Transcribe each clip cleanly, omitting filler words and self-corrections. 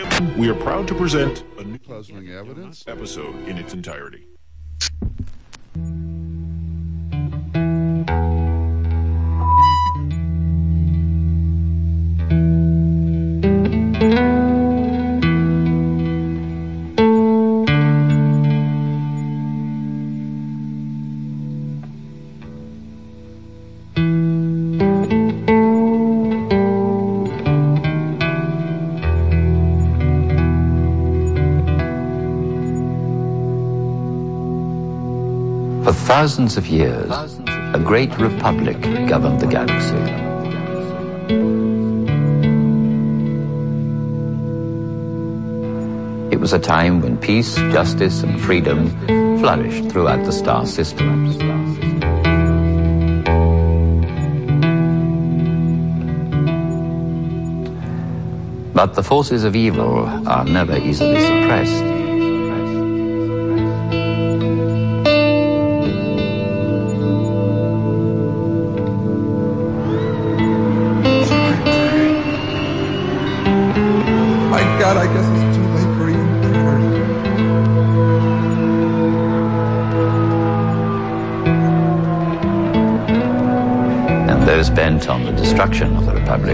We are proud to present a new puzzling evidence episode in its entirety. For thousands of years, a great republic governed the galaxy. It was a time when peace, justice, and freedom flourished throughout the star system. But the forces of evil are never easily suppressed. God, I guess it's too late for even prayer. And those bent on the destruction of the Republic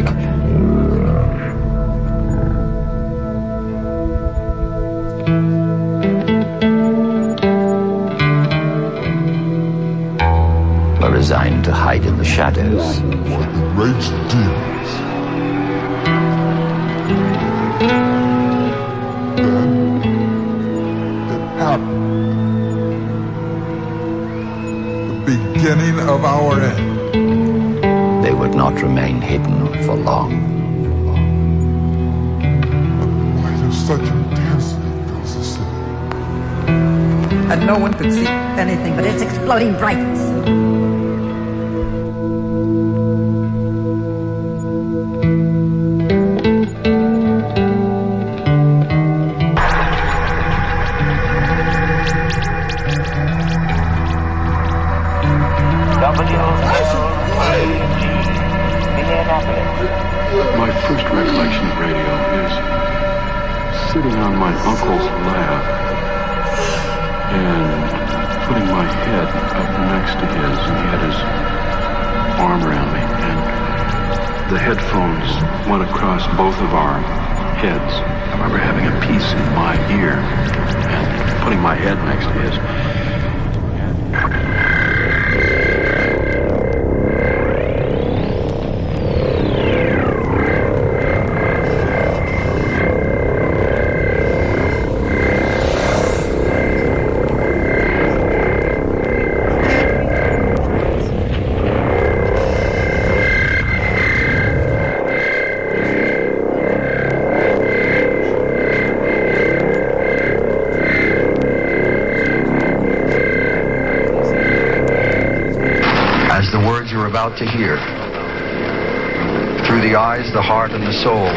were resigned to hide in the shadows. What enraged demons? Beginning of our end. They would not remain hidden for long. Why does such intensity fills the city? And no one could see anything but its exploding brightness. My first recollection of radio is sitting on my uncle's lap and putting my head up next to his, and he had his arm around me, and the headphones went across both of our heads. I remember having a piece in my ear and putting my head next to his. To hear through the eyes, the heart, and the soul.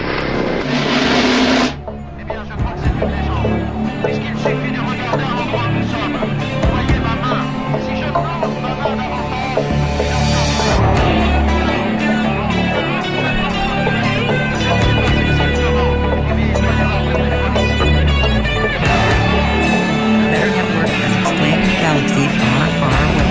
Their network has expanded the galaxy far, far away.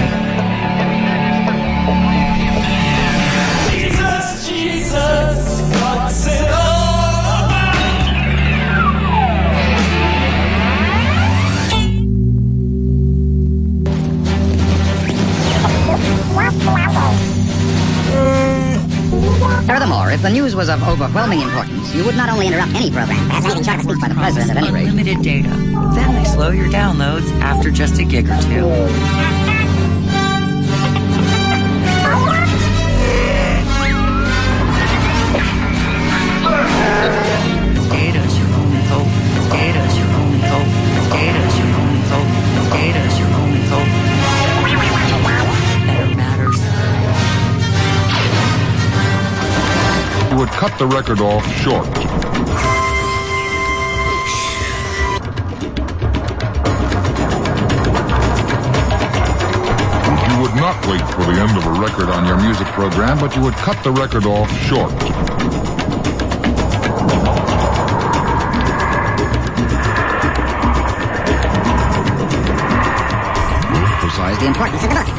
Furthermore, if the news was of overwhelming importance, you would not only interrupt any program, perhaps anything short of a speech by the president at any rate. Unlimited data. Then they slow your downloads after just a gig or two. Data's your only hope. Data's your only hope. Data's your only hope. Data's your only hope. Better matters. You would cut the record off short. You would not wait for the end of a record on your music program, but you would cut the record off short. the importance of the book.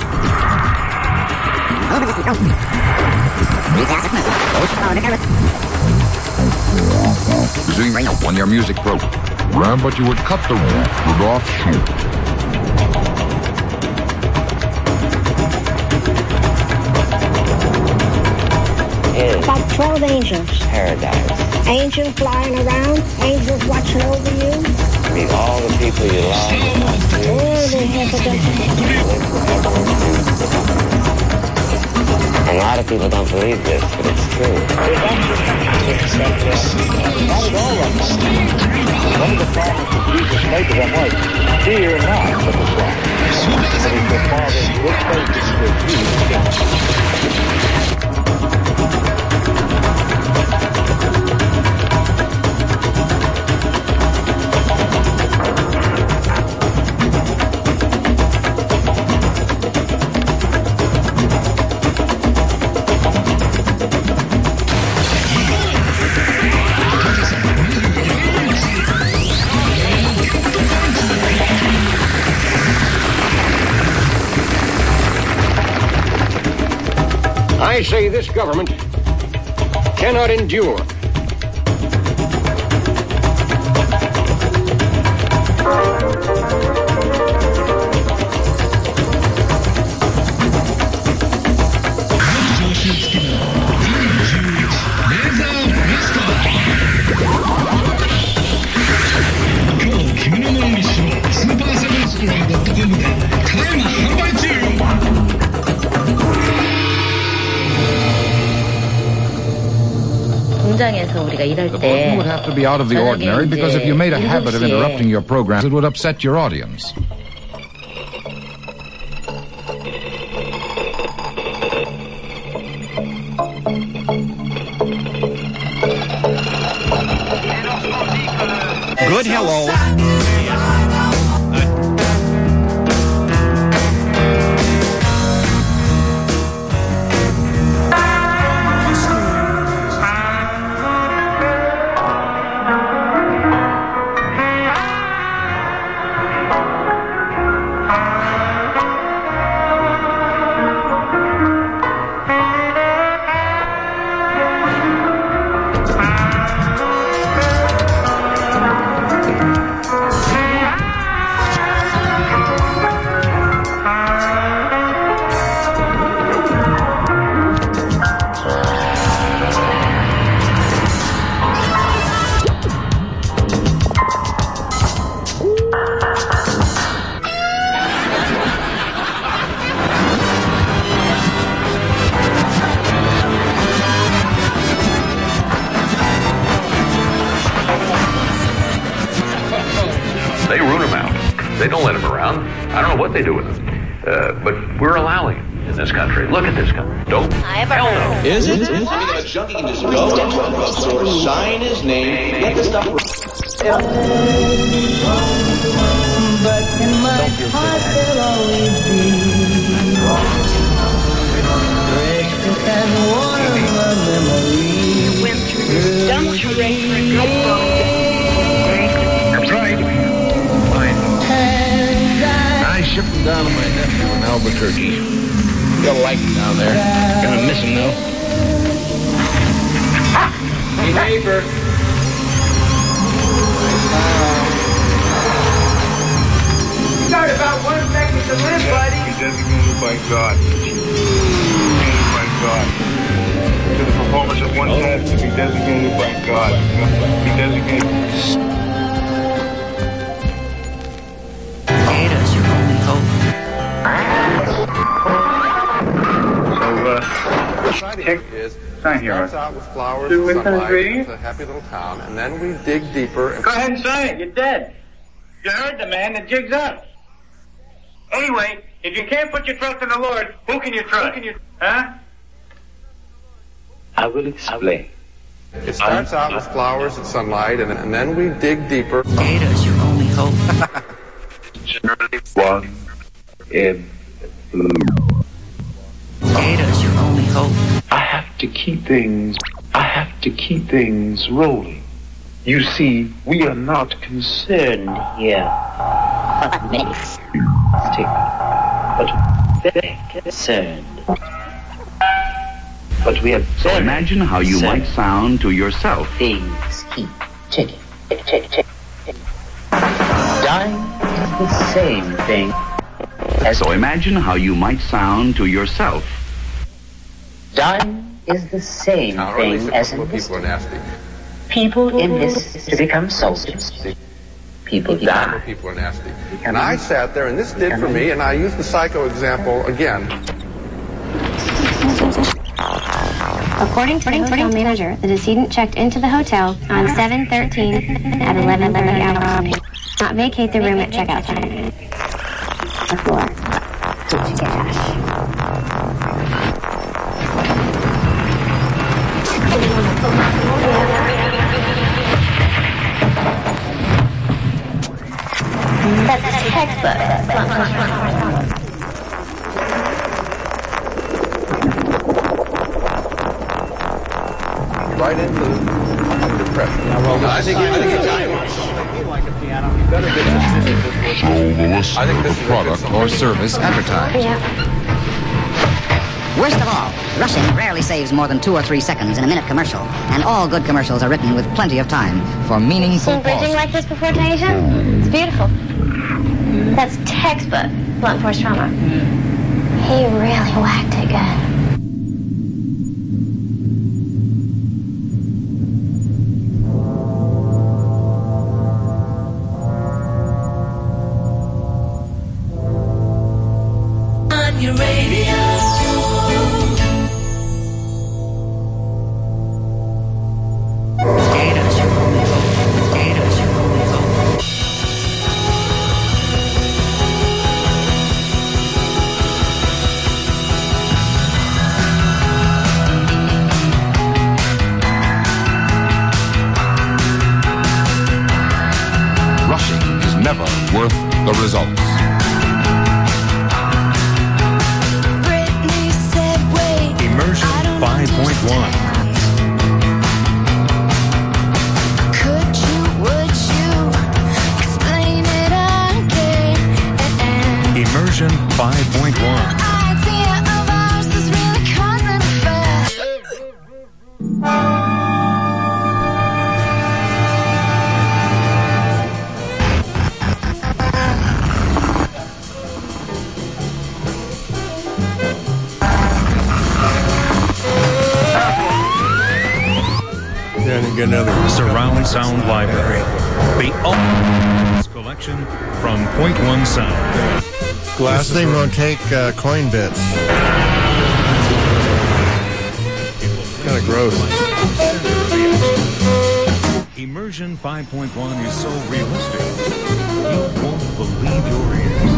Zoom on your music program, but you would cut the wood off shoot. About 12 angels. Paradise. Angels flying around, angels watching over you. I mean, all the people you love. Oh, they have a lot of people don't believe this, but it's true. That is all of us. One of the problems that Jesus made to them was, fear not of the Father. But it's the Father's good faith that you can. I say this government cannot endure. You would have to be out of the ordinary because if you made a habit of interrupting your program, it would upset your audience. Good hello. They root him out. They don't let him around. I don't know what they do with him. But we're allowing him in this country. Look at this guy. Dope. Hell no. Is it? I mean, if a junkie can just go to a drugstore, sign his name, get the stuff. But in my heart there'll always be precious and warm a memory. You went through this dumb charade for a good book. That's right. Fine. I shipped him down to my nephew in Albuquerque. You'll like him down there. Gonna miss him, though. Hey, neighbor. You got about 1 second to live, buddy. Be designated by God. Designated by God. To the performance of one task to be designated by God. Be designated. Gators, your only hope. Sign here. Starts out with flowers and sunlight. It's a happy little town, and then we dig deeper. And Go ahead and sign it. You're dead. You heard the man that jigs up. Anyway, if you can't put your trust in the Lord, who can you trust? Huh? I will explain. It starts out with flowers and sunlight, and then we dig deeper. Gators, your only hope. Generally, one in blue. Gators, your only hope. I have to keep things rolling. You see, we are not concerned here. Minutes. Take but very concerned. But we are so imagine how you might sound to yourself. Things keep ticking, tick. Dying is the same thing. So imagine how you might sound to yourself. Dying is the same thing as in this. People are nasty. People in this to become soldiers. People die. People are nasty. And I sat there, and this did for me, and I used the psycho example again. According to the hotel manager, the decedent checked into the hotel on 7/13 at 11:30 hours. Not vacate the room at checkout time. The floor. Cash. That's a textbook. Right into the depression. Yeah, well, I think it's like a piano. You better get this. So the list of the product or service advertised. Yeah. Worst of all, rushing rarely saves more than 2 or 3 seconds in a minute commercial, and all good commercials are written with plenty of time for meaningful Seen bridging like this before, Tanisha? It's beautiful. That's textbook blunt force trauma. He really whacked it good. On your radio. Rushing is never worth the results. Immersion 5.1. Immersion 5.1. Get another surround sound library. The ultimate collection from Point One Sound. This thing won't take coin bits. Kind of gross. Immersion 5.1 is so realistic, you won't believe your ears.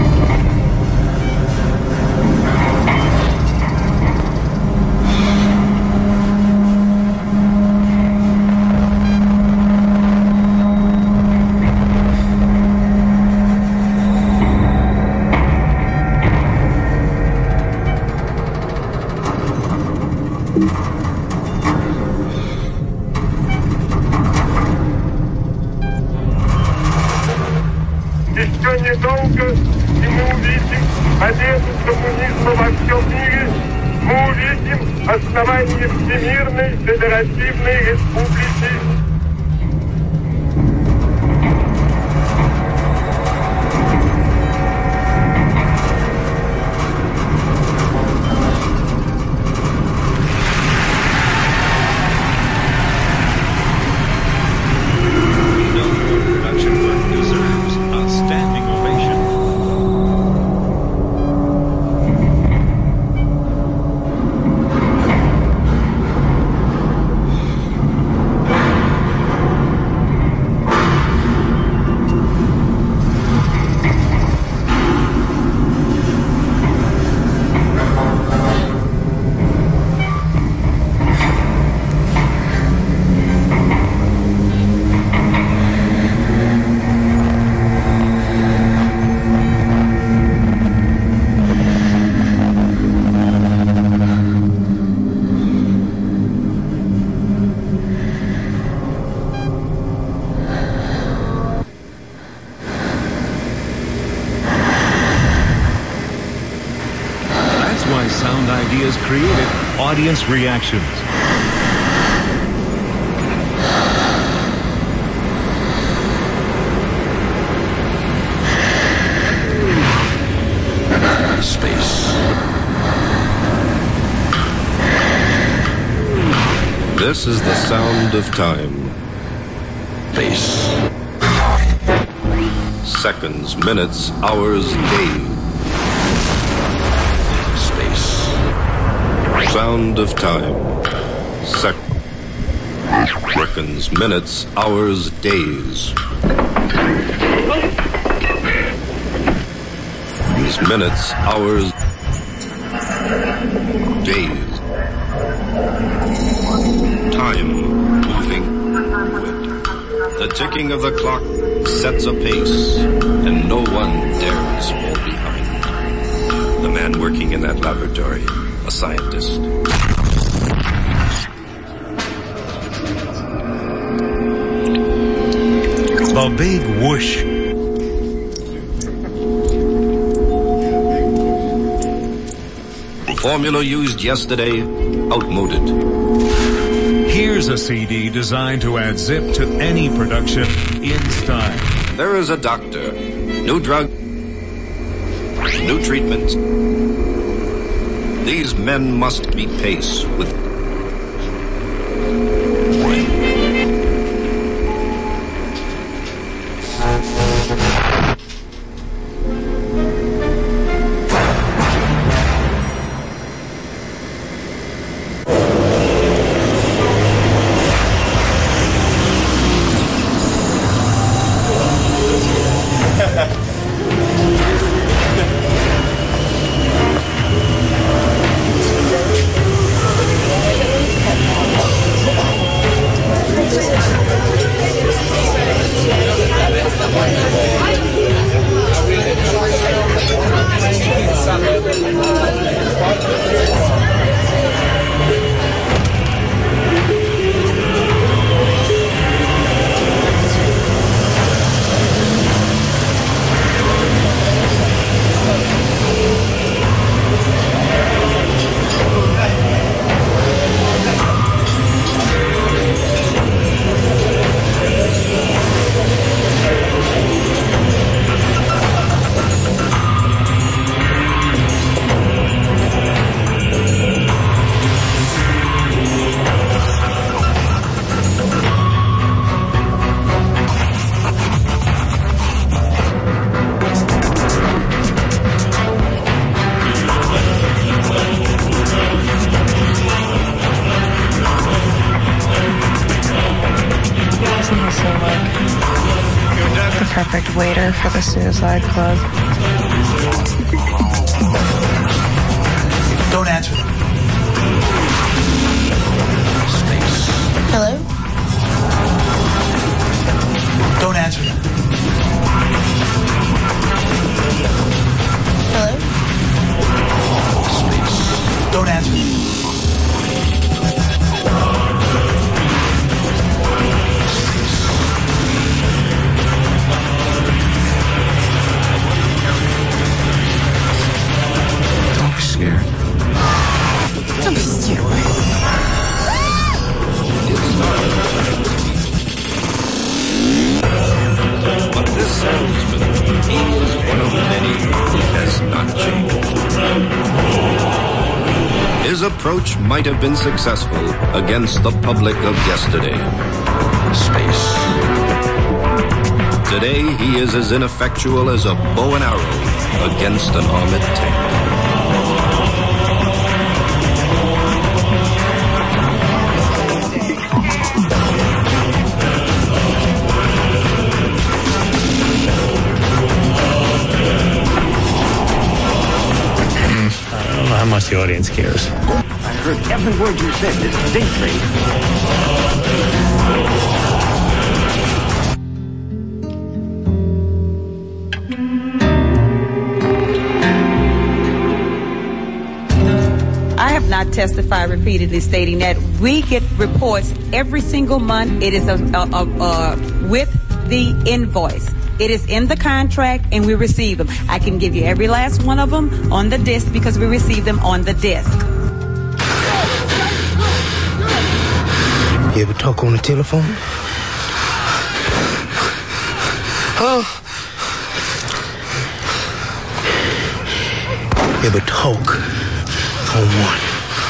Еще недолго, и мы увидим победу коммунизма во всем мире. Мы увидим основание Всемирной Федеративной Республики. created audience reactions. Space. This is the sound of time. Space. Seconds, minutes, hours, days. Space. Sound of time. Seconds, minutes, hours, days. These minutes, hours, days. Time moving. The ticking of the clock sets a pace, and no one dares fall behind. The man working in that laboratory, a scientist. A big whoosh. Formula used yesterday, outmoded. Here's a CD designed to add zip to any production in style. There is a doctor, new drug, new treatment. These men must keep pace with. Perfect waiter for the Suicide Club. Don't answer them. Space. Hello? Don't answer them. Hello? Space. Don't answer them. Don't be stupid. But this salesman, he is one of many who has not changed. His approach might have been successful against the public of yesterday. Space. Today, he is as ineffectual as a bow and arrow against an armored tank. How much the audience cares. I heard every word you said distinctly. I have not testified repeatedly stating that we get reports every single month. It is with the invoice. It is in the contract, and we receive them. I can give you every last one of them on the disc because we receive them on the disc. You ever talk on the telephone? Huh? You ever talk on one?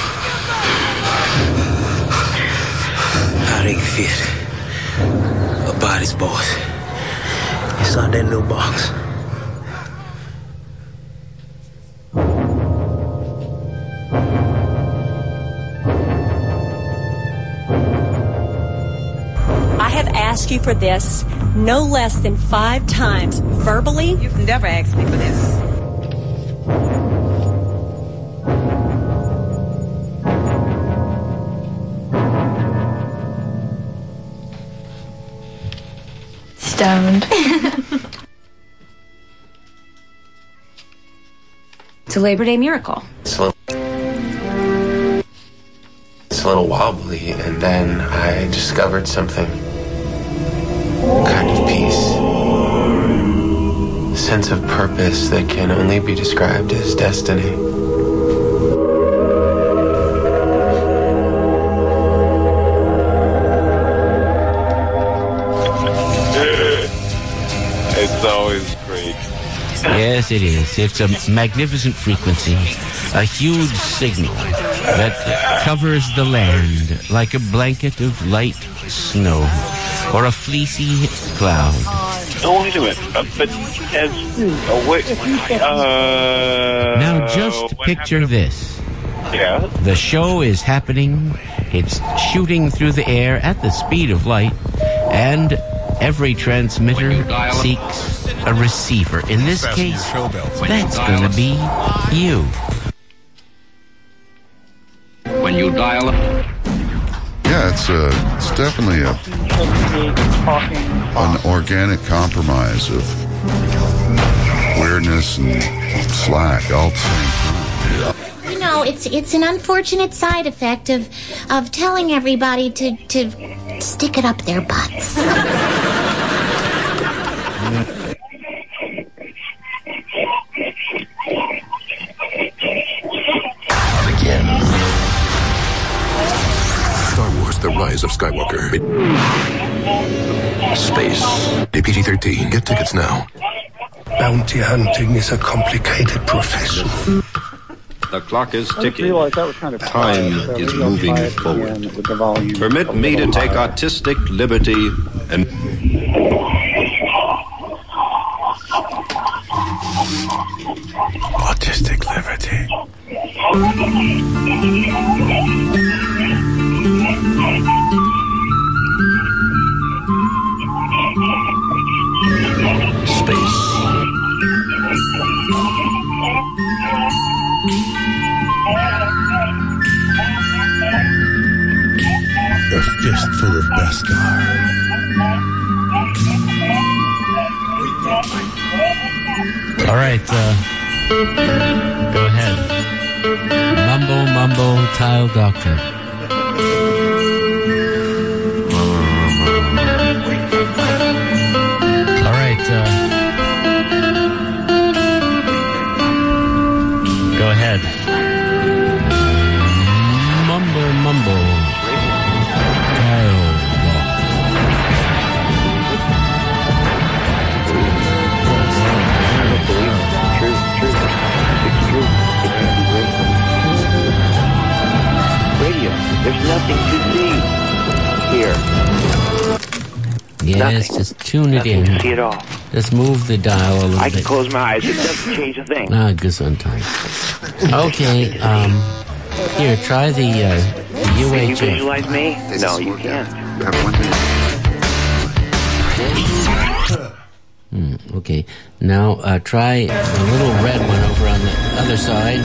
How they fit a body's boss inside that little box. Asked you for this no less than 5 times verbally. You've never asked me for this. Stoned. It's a Labor Day miracle. It's a little wobbly, and then I discovered something. Kind of peace. A sense of purpose that can only be described as destiny. It's always great. Yes, it is. It's a magnificent frequency, a huge signal that covers the land like a blanket of light snow or a fleecy cloud. Oh, wait a minute. But as... Now just picture this. Yeah? The show is happening. It's shooting through the air at the speed of light, and every transmitter seeks a receiver. In this case, that's going to be you. When you dial... Yeah, it's definitely an organic compromise of weirdness and slack all at the same time. You know, it's an unfortunate side effect of telling everybody to stick it up their butts. Star Wars: The Rise of Skywalker. Space. PG-13. Get tickets now. Bounty hunting is a complicated profession. The clock is ticking. Time is moving forward. Permit me to take artistic liberty and... Artistic liberty. Space. A fistful of Beskar. All right, go ahead. Mumbo, Tile Doctor. All right, go ahead. Mumbo, Tile Radio. There's nothing to see here. Yes, nothing. Just tune it in. See it all. Just move the dial a little bit. I can close my eyes. It doesn't change a thing. Ah, Gesundheit. Okay, here, try the UHF. Can you visualize me? No, you can't. Okay, now try the little red one over on the other side.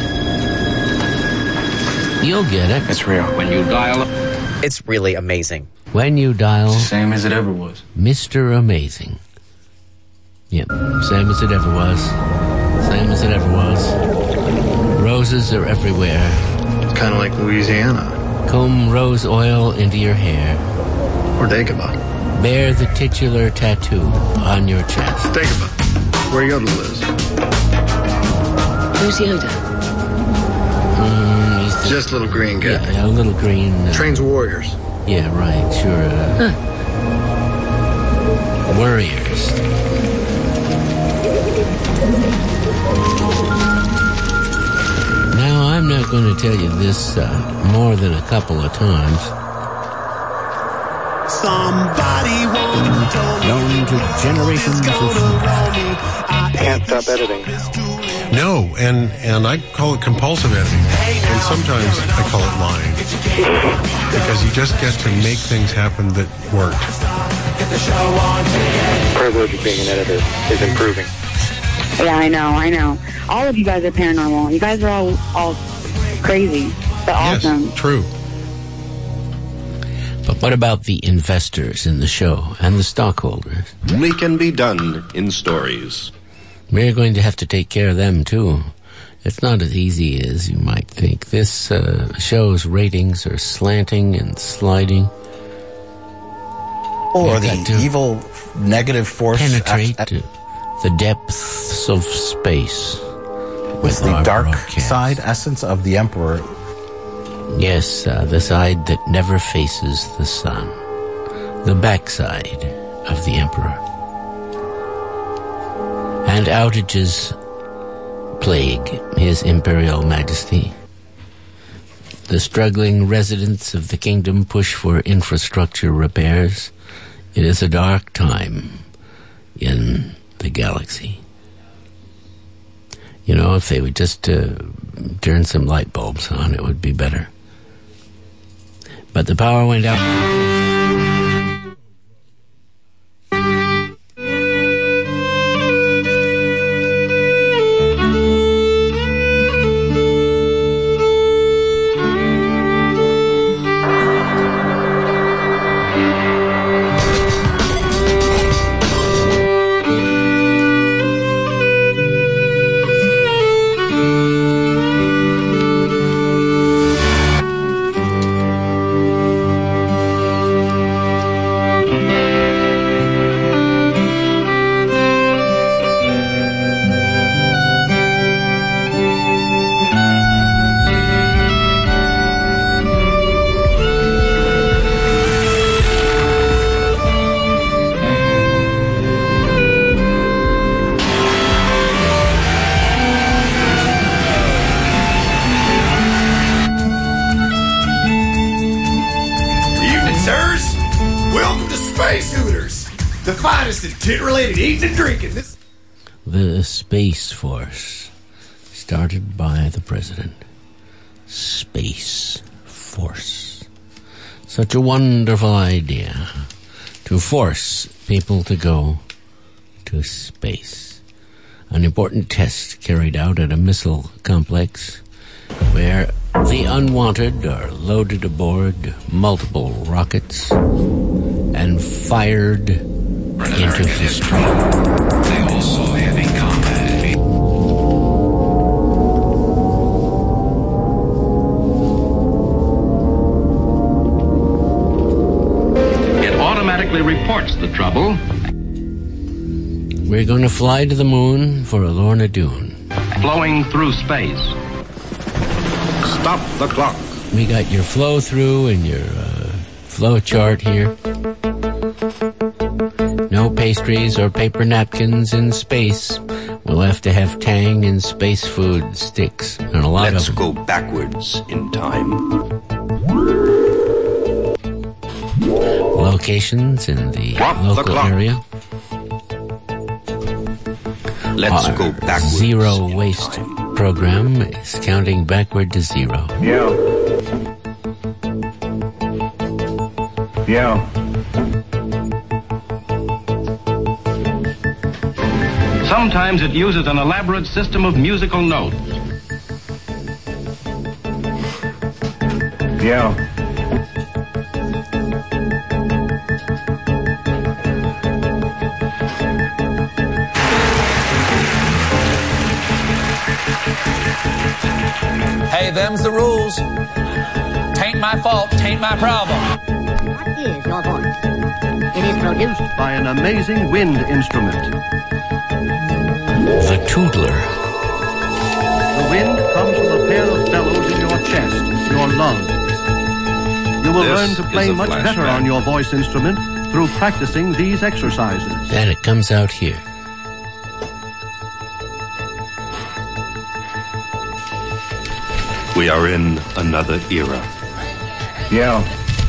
You'll get it. It's real. When you dial... It's really amazing. When you dial... It's the same as it ever was. Mr. Amazing. Yep, same as it ever was. Same as it ever was. Roses are everywhere. It's kind of like Louisiana. Comb rose oil into your hair. Or Dagobah. Bear the titular tattoo on your chest. Dagobah. Where Yoda lives. Who's Yoda? Just a little green guy. Yeah, a little green. Trains warriors. Yeah. Yeah, right, sure. Warriors. Now, I'm not going to tell you this more than a couple of times. Somebody known to generations of Can't stop editing. No, and I call it compulsive editing. And sometimes I call it lying. Because you just get to make things happen that work. The privilege of being an editor is improving. Yeah, I know. All of you guys are paranormal. You guys are all crazy, but awesome. Yes, true. But what about the investors in the show and the stockholders? Only can be done in stories. We're going to have to take care of them, too. It's not as easy as you might think. This show's ratings are slanting and sliding. Or the evil negative force penetrate the depths of space with the dark side essence of the Emperor. Yes, the side that never faces the sun. The backside of the Emperor. And outages plague His Imperial Majesty. The struggling residents of the kingdom push for infrastructure repairs. It is a dark time in the galaxy. You know, if they would just turn some light bulbs on, it would be better. But the power went out. Tit-related eating and drinking. The Space Force, started by the President. Space Force. Such a wonderful idea to force people to go to space. An important test carried out at a missile complex where the unwanted are loaded aboard multiple rockets and fired into history. They also have a combat. It automatically reports the trouble. We're going to fly to the moon for a Lorna Doone. Flowing through space. Stop the clock. We got your flow through and your flow chart here. No pastries or paper napkins in space. We'll have to have Tang and space food sticks and a lot Let's of go backwards in time. Locations in the local area. Let's go backwards. Zero waste program is counting backward to zero. Yeah. Sometimes it uses an elaborate system of musical notes. Yeah. Hey, them's the rules. Tain't my fault, tain't my problem. What is your voice? It is produced by an amazing wind instrument. The Toodler. The wind comes from a pair of bellows in your chest, your lungs. You will This learn to play is a much better flashback. on your voice instrument through practicing these exercises. And it comes out here. We are in another era. Yeah.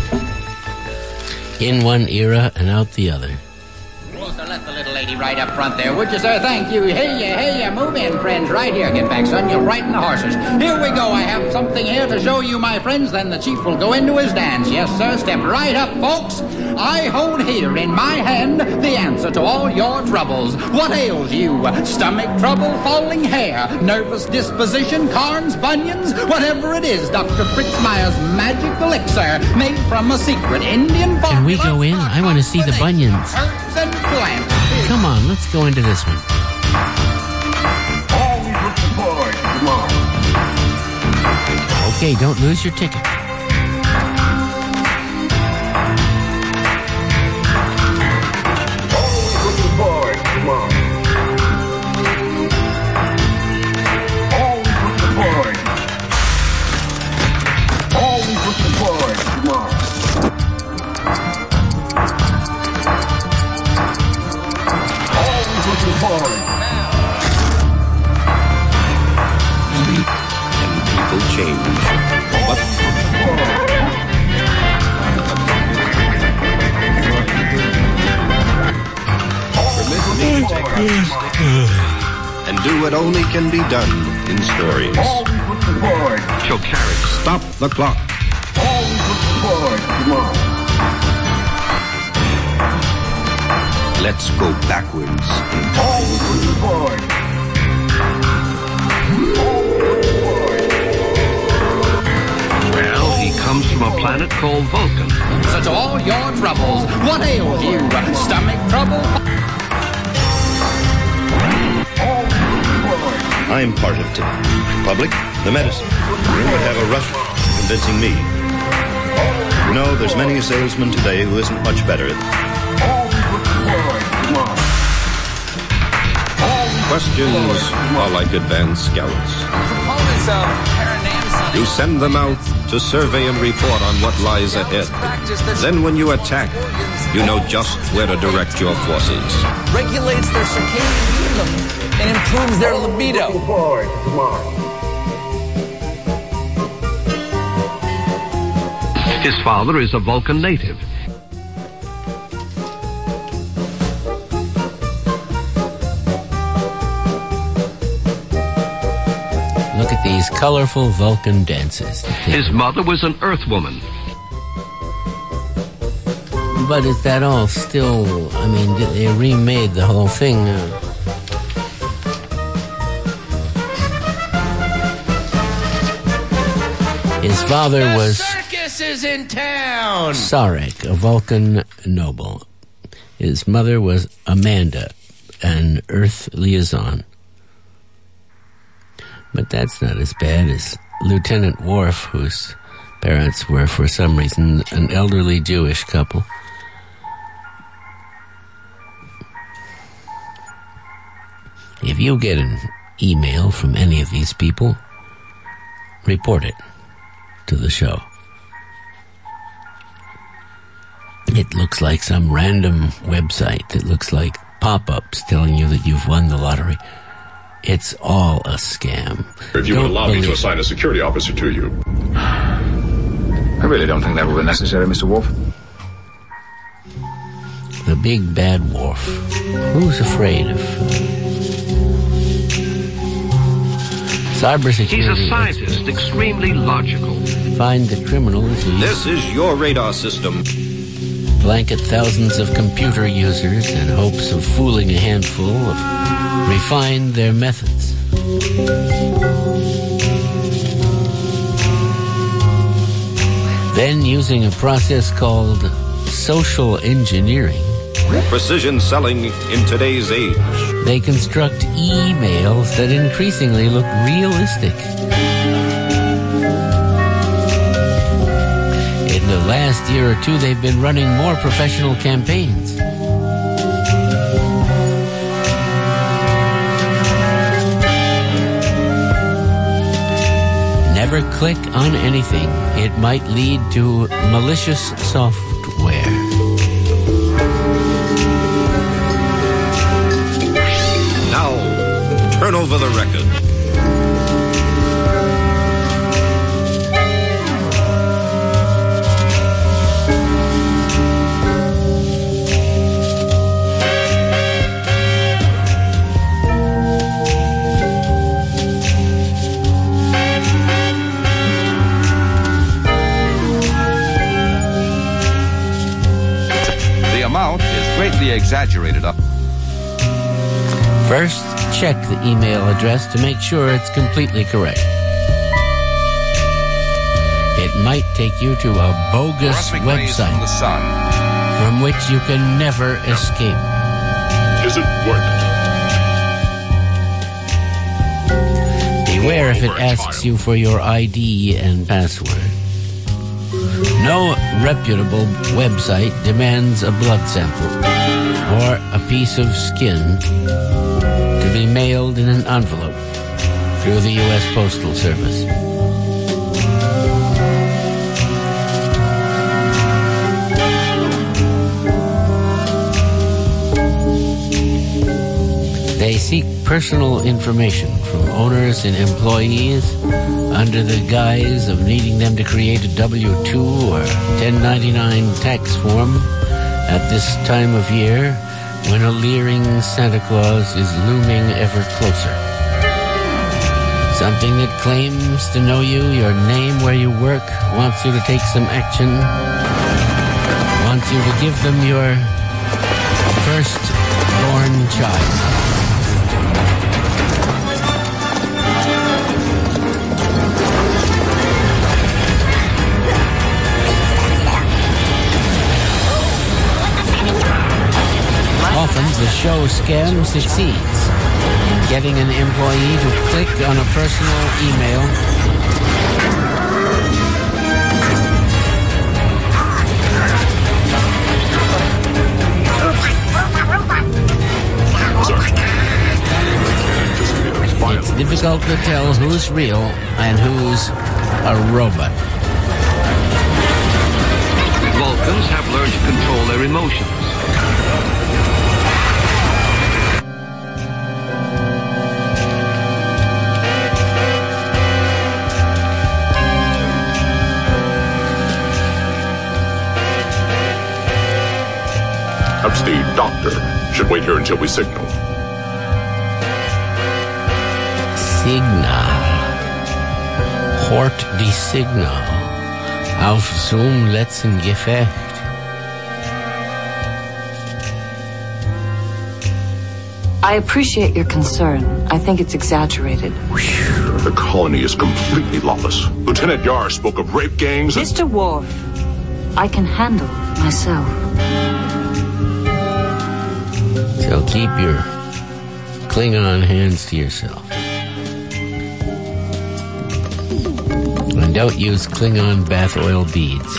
In one era and out the other. So let the little lady right up front there, would you, sir? Thank you. Hey, ya, move in, friends. Right here. Get back, son. You're right in the horses. Here we go. I have something here to show you, my friends. Then the chief will go into his dance. Yes, sir. Step right up, folks. I hold here in my hand the answer to all your troubles. What ails you? Stomach trouble, falling hair, nervous disposition, corns, bunions, whatever it is. Dr. Fritz Meyer's magic elixir, made from a secret Indian formula. Can we go in? I want to see the bunions. Herbs and plants. Come on, let's go into this one. Always looking forward. Come on. Okay, don't lose your ticket. Always looking forward. Come on. Always looking forward. Always looking forward. Come on. Always looking forward. And people change. But permit me to take artistic and do what only can be done in stories. Always looking forward. Show carriage. Stop the clock. Always looking forward. Come on. Let's go backwards. Always looking forward. Well, he comes from a planet called Vulcan. So to all your troubles, what ails you? Stomach trouble? I'm part of the public, the medicine. You would have a rough convincing me. You know, there's many a salesman today who isn't much better at questions are like advanced scouts. Proponents of paranamsonic. You send them out to survey and report on what lies ahead. Then when you attack, you know just where to direct your forces. Regulates their circadian rhythm and improves their libido. His father is a Vulcan native. Look at these colorful Vulcan dances. His mother was an Earth woman. But is that all still... I mean, they remade the whole thing. His father was... Circus is in town! Sarek, a Vulcan noble. His mother was Amanda, an Earth liaison. But that's not as bad as Lieutenant Worf, whose parents were, for some reason, an elderly Jewish couple. If you get an email from any of these people, report it to the show. It looks like some random website. It looks like pop-ups telling you that you've won the lottery. It's all a scam. If you would allow me to assign a security officer to you. I really don't think that will be necessary, Mr. Worf. The big bad Worf. Who's afraid of cybersecurity? He's a scientist, extremely logical. Find the criminals. This is your radar system. Blanket thousands of computer users in hopes of fooling a handful of refine their methods. Then, using a process called social engineering, precision selling in today's age, they construct emails that increasingly look realistic. In the last year or two, they've been running more professional campaigns. never click on anything. It might lead to malicious software. Now, turn over the record. Greatly exaggerated. First, check the email address to make sure it's completely correct. It might take you to a bogus website from which you can never escape. Is it worth it? Beware if it asks you for your ID and password. No reputable website demands a blood sample or a piece of skin to be mailed in an envelope through the U.S. Postal Service. They seek personal information from owners and employees under the guise of needing them to create a W-2 or 1099 tax form at this time of year when a leering Santa Claus is looming ever closer. Something that claims to know you, your name, where you work, wants you to take some action, wants you to give them your first-born child. Often, the show scam succeeds in getting an employee to click on a personal email It's difficult to tell who's real and who's a robot. Vulcans have learned to control their emotions. Perhaps the doctor should wait here until we signal. Signal. Hort die Signal. Auf zum letzten Gefecht. I appreciate your concern. I think it's exaggerated. The colony is completely lawless. Lieutenant Yar spoke of rape gangs and... Mr. Worf, I can handle myself. So keep your Klingon hands to yourself. And don't use Klingon bath oil beads.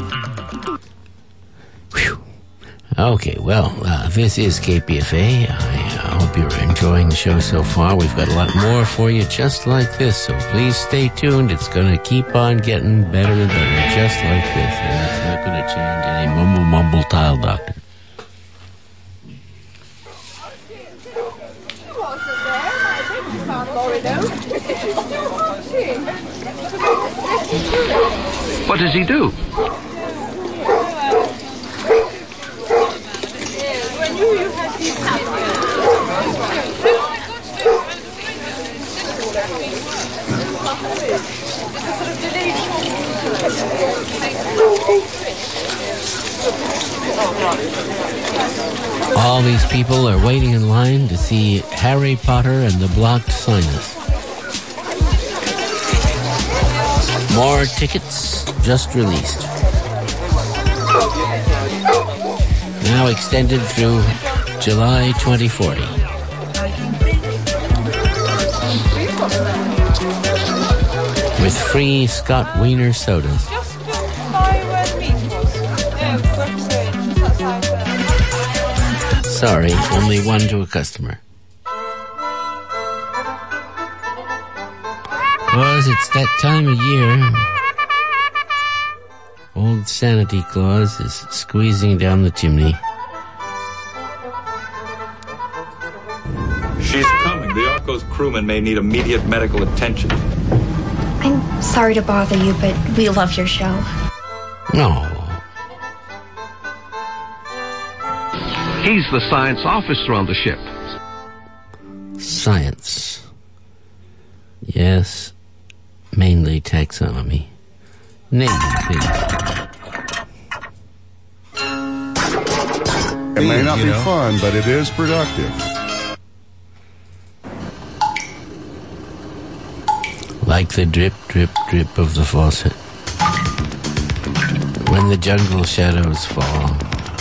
Whew. Okay, well, this is KPFA. I hope you're enjoying the show so far. We've got a lot more for you just like this, so please stay tuned. It's going to keep on getting better and better, just like this. And it's not going to change any mumble tile doctor. What does he do? All these people are waiting in line to see Harry Potter and the Blocked Sinus. More tickets just released. Now extended through July 2040. With free Scott Wiener sodas. Sorry, only one to a customer. Claus, it's that time of year. Old Santa Claus is squeezing down the chimney. She's coming. The Arco's crewman may need immediate medical attention. I'm sorry to bother you, but we love your show. No. He's the science officer on the ship. Science. Yes. Mainly taxonomy. Naming things. It may not be fun, but it is productive. Like the drip, drip, drip of the faucet. When the jungle shadows fall.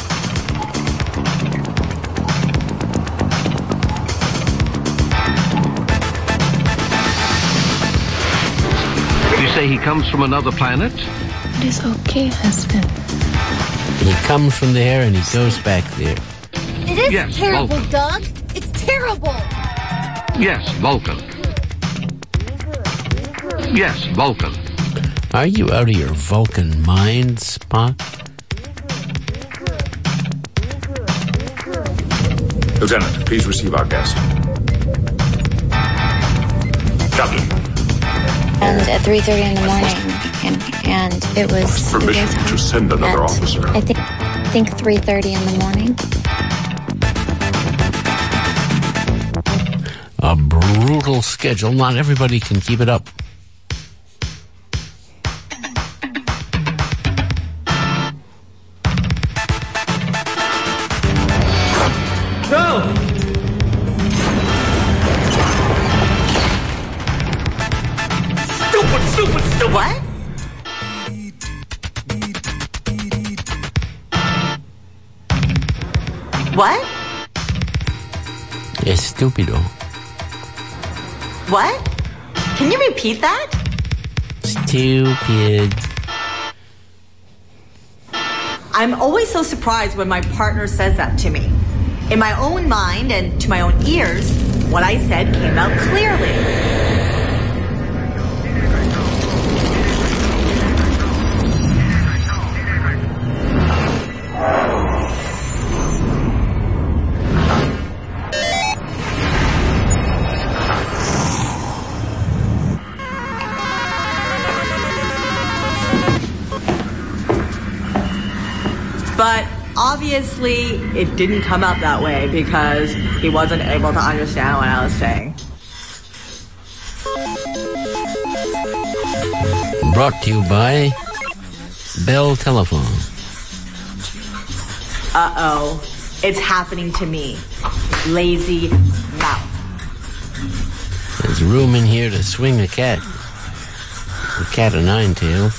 You say he comes from another planet? It is okay, husband. He comes from there and he goes back there. It is Yes, terrible, Vulcan. Doug. It's terrible. Yes, Vulcan. Yes, Vulcan. Are you out of your Vulcan mind, Spock? Lieutenant, please receive our guest. Captain. And at 3:30 in the morning, and it was Permission to send another officer. I think 3:30 in the morning. A brutal schedule. Not everybody can keep it up. Go! Stupid! What? What? Estupido. What? Can you repeat that? Stupid. I'm always so surprised when my partner says that to me. In my own mind and to my own ears, what I said came out clearly. But obviously, it didn't come out that way because he wasn't able to understand what I was saying. Brought to you by Bell Telephone. Uh-oh. It's happening to me. Lazy mouth. There's room in here to swing a cat. A cat of nine tails.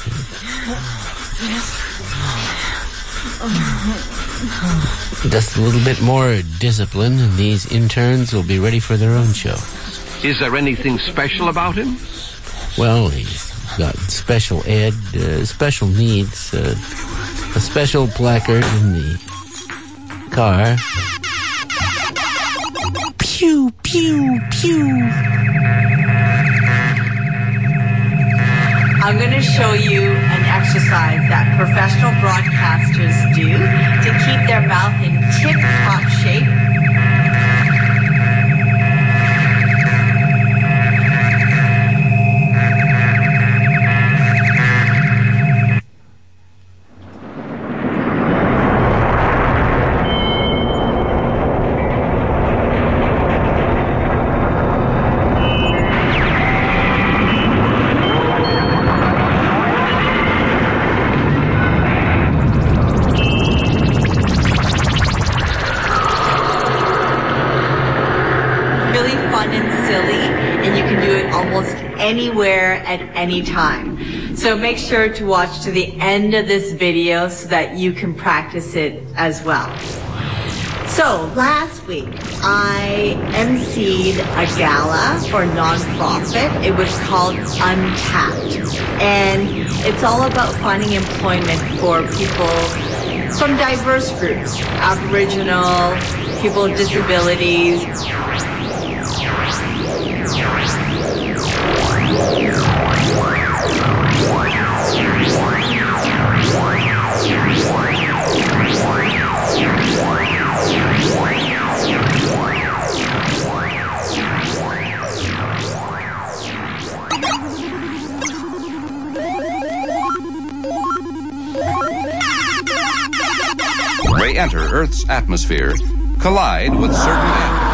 Just a little bit more discipline and these interns will be ready for their own show. Is there anything special about him? Well, he's got special ed, special needs, a special placard in the car. Pew, pew, pew. I'm going to show you an exercise that professional broadcasters do to keep their mouth in tip-top shape. Anywhere at any time. So make sure to watch to the end of this video so that you can practice it as well. So last week I emceed a gala for a non-profit. It was called Untapped. And it's all about finding employment for people from diverse groups, Aboriginal, people with disabilities. They enter Earth's atmosphere, collide with certain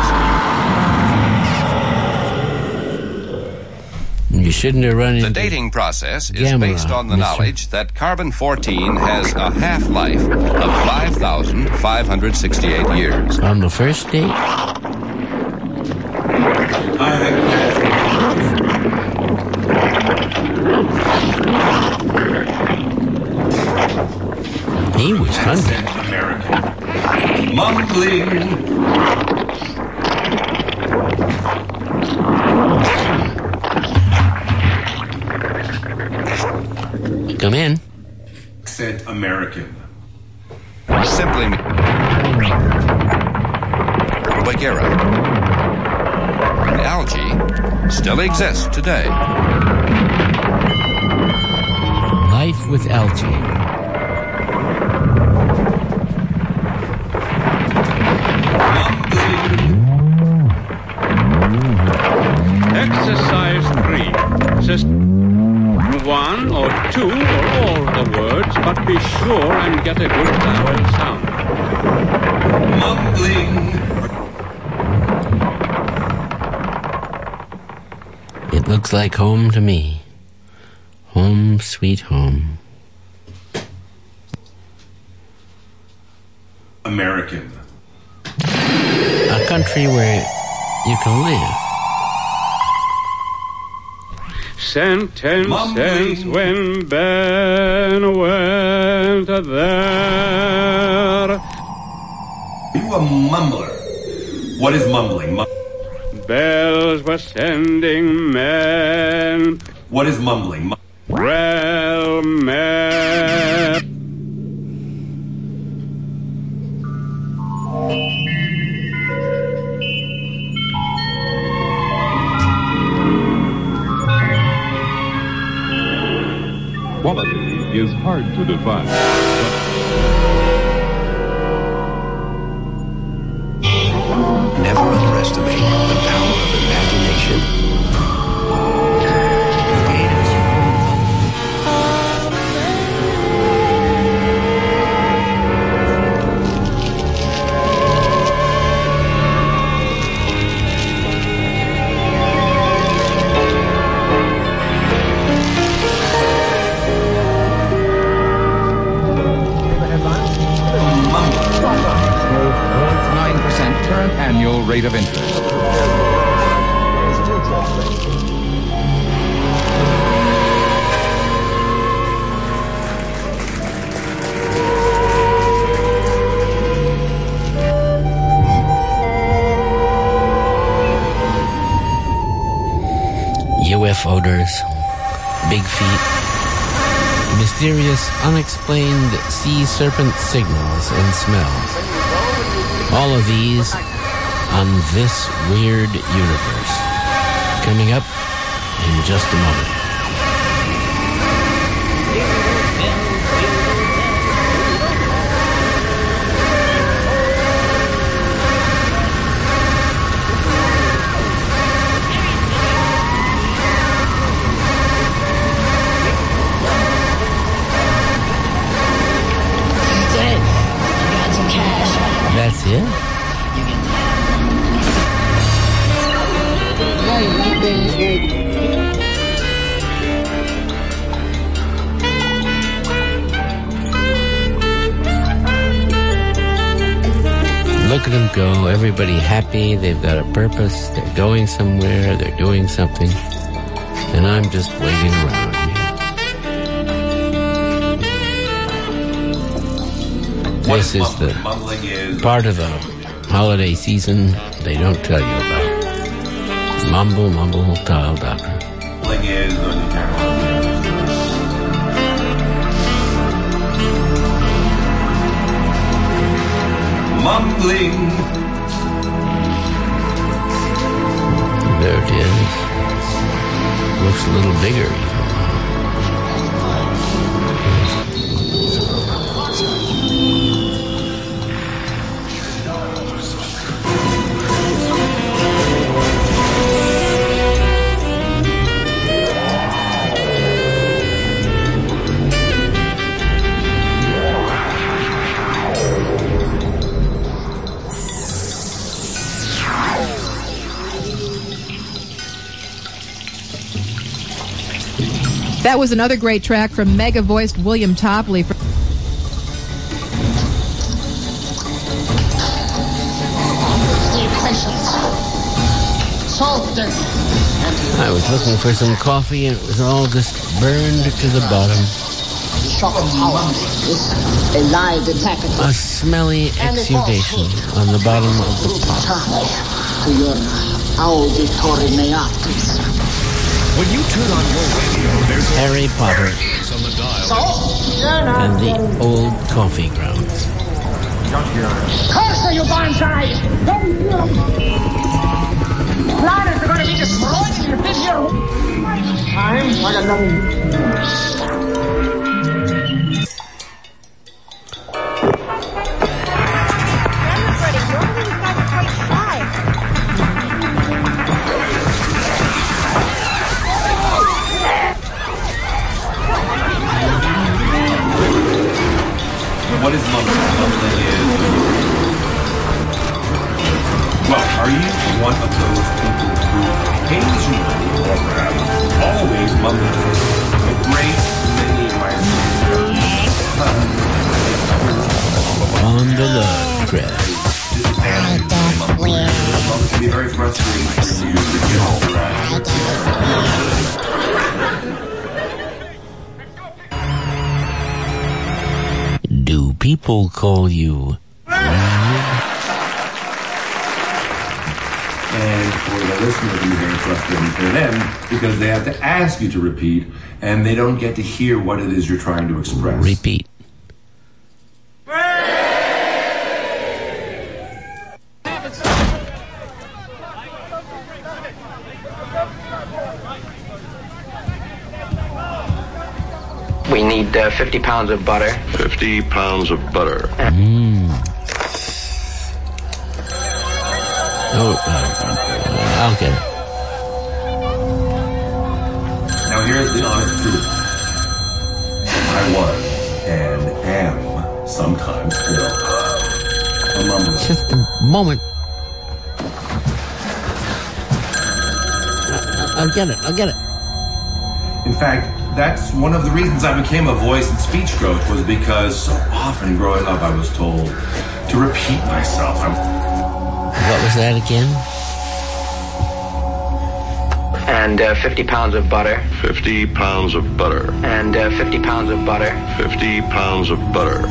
atoms. You shouldn't have run into the dating process is based on the knowledge that carbon-14 has a half-life of 5,568 years. On the first date? He was hungry. American. Mumbling. Come in. Accent American. Simply Bagheera. The algae still exists today. Life with algae. Exercise 3. System 1 or 2 or all the words, but be sure and get a good vowel sound. Mumbling. It looks like home to me. Home, sweet home. American. A country where you can live. Sentences when Ben went there. You a mumbler. What is mumbling? Bells were sending men. What is mumbling? Well met. Quality is hard to define. Never underestimate the power of imagination. Annual rate of interest. UFO'ders, big feet, mysterious, unexplained sea serpent signals and smells. All of these on This Weird Universe. Coming up in just a moment. That's it. You got some cash. That's it? Look at them go, everybody happy, they've got a purpose, they're going somewhere, they're doing something, and I'm just waiting around here. This is the part of the holiday season they don't tell you about. Mumble, mumble, tile doctor. Mumbling. There it is. Looks Looks a little bigger. That was another great track from mega-voiced William Topley. I was looking for some coffee and it was all just burned to the bottom. A smelly exudation on the bottom of the pot. When you turn on your radio, there's Harry Potter on the dial. and the old coffee grounds. Curse you, Banzai! Planets are going to be destroyed in your video. Time, like another. What is mumbling? Mumbling is... Well, are you one of those people who occasionally, or perhaps always mumbles a great many On the love track. It can be very frustrating for you to get all that. Do people call you? And for the listener, it can be very frustrating for them because they have to ask you to repeat and they don't get to hear what it is you're trying to express. Repeat. We need 50 pounds of butter. 50 pounds of butter. Oh, I'll get it. Now here's the honest truth. I was and am sometimes still a mumbler. Just a moment. I'll get it. In fact, that's one of the reasons I became a voice and speech coach was because so often growing up I was told to repeat myself. What was that again? And 50 pounds of butter. 50 pounds of butter. And 50 pounds of butter. 50 pounds of butter.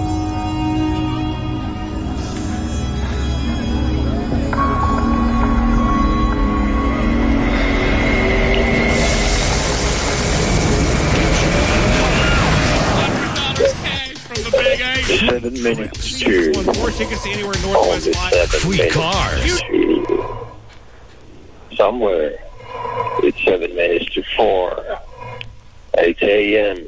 From the Big 7 minutes to... 4 tickets to anywhere Northwest Line. Sweet cars. Somewhere. It's 7 minutes to 4. 8 a.m.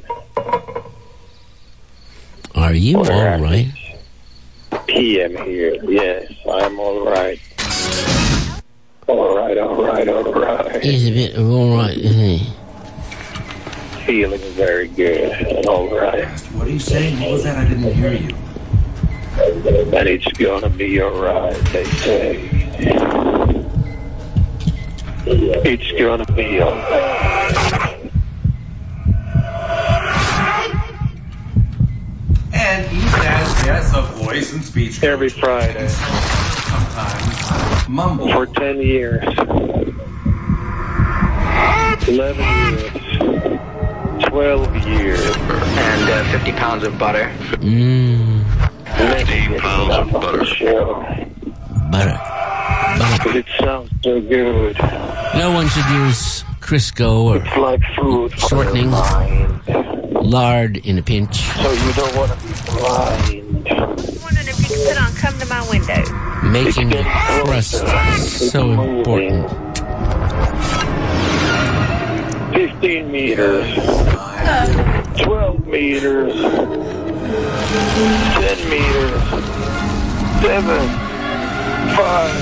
Are you all right? PM here. Yes, I'm all right. All right. He's a bit all right, isn't he? Feeling very good and all right. What are you saying? What was that? I didn't hear you. And it's gonna be all right, they say. It's gonna be all right. And even as a voice and speech coach, every Friday. Sometimes mumble. For 10 years. 11 years. 12 years. And 50 pounds of butter. 50 pounds of butter. Butter. It sounds so good. No one should use Crisco or it's like food shortening. Lard in a pinch. So you don't want to be blind. Wondering if you could put on Come to My Window. Making the crust so important. 15 meters. 12 meters. 10 meters. 7. 5.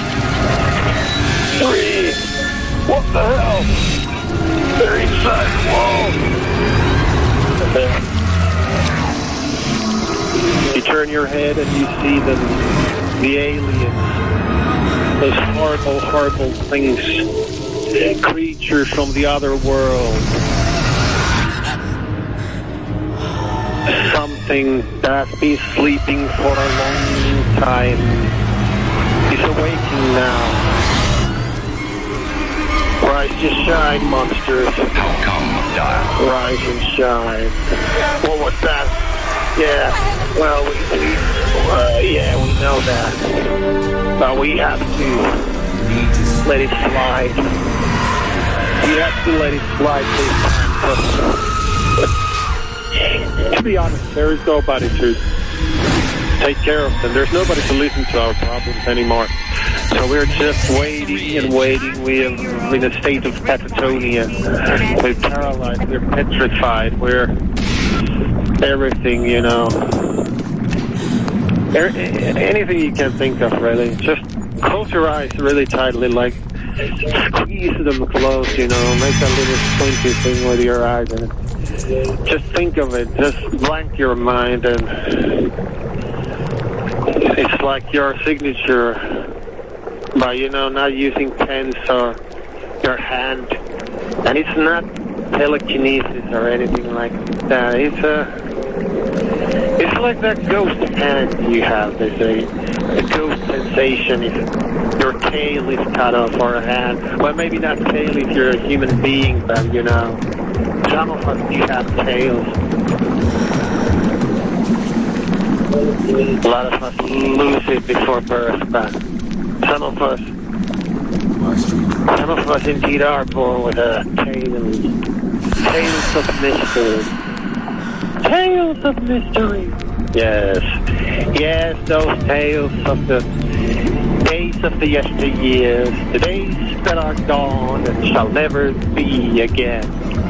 3. What the hell? They're inside the wall. You turn your head and you see them, the aliens, those horrible, horrible things, creatures from the other world. Something that has been sleeping for a long time is awaking now. Rise to shine, monsters. Rise and shine. What was that? Yeah, well, we know that. But we have to let it slide. We have to let it slide this time. To be honest, there is nobody to take care of them. There's nobody to listen to our problems anymore. So we're just waiting and waiting. We are in a state of catatonia. We're paralyzed. We're petrified. We're everything, you know. Anything you can think of, really. Just close your eyes really tightly, like squeeze them close, you know. Make a little squinty thing with your eyes and just think of it. Just blank your mind, and it's like your signature by, you know, not using pens or your hand. And it's not telekinesis or anything like that. It's like that ghost panic you have. They say the ghost sensation if your tail is cut off or a hand. Well, maybe not tail if you're a human being, but you know, some of us do have tails. A lot of us lose it before birth, but some of us indeed are born with a tail. Tales of mystery. Tales of mystery. Yes, those tales of the days of the yesteryears, the days that are gone and shall never be again.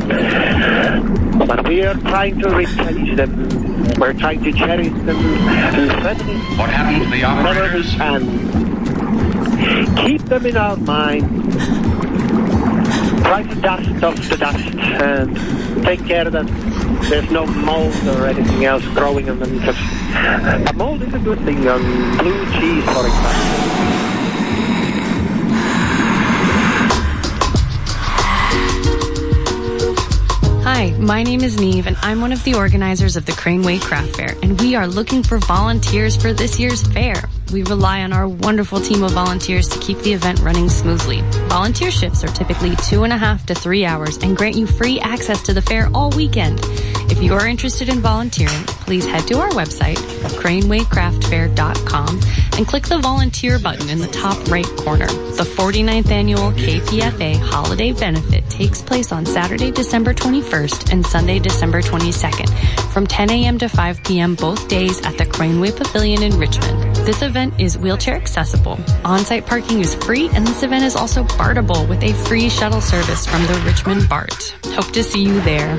But we are trying to replenish them. We're trying to cherish them and suddenly, what happened to the operators? And keep them in our mind. Try to dust off the dust and take care that there's no mold or anything else growing on them, because a mold is a good thing on blue cheese, for example. Hi, my name is Neve, and I'm one of the organizers of the Crane Way Craft Fair, and we are looking for volunteers for this year's fair. We rely on our wonderful team of volunteers to keep the event running smoothly. Volunteer shifts are typically 2.5 to 3 hours and grant you free access to the fair all weekend. If you are interested in volunteering, please head to our website, cranewaycraftfair.com, and click the volunteer button in the top right corner. The 49th annual KPFA Holiday Benefit takes place on Saturday, December 21st and Sunday, December 22nd, from 10 a.m. to 5 p.m. both days at the Craneway Pavilion in Richmond. This event is wheelchair accessible. On-site parking is free, and this event is also BARTable with a free shuttle service from the Richmond BART. Hope to see you there.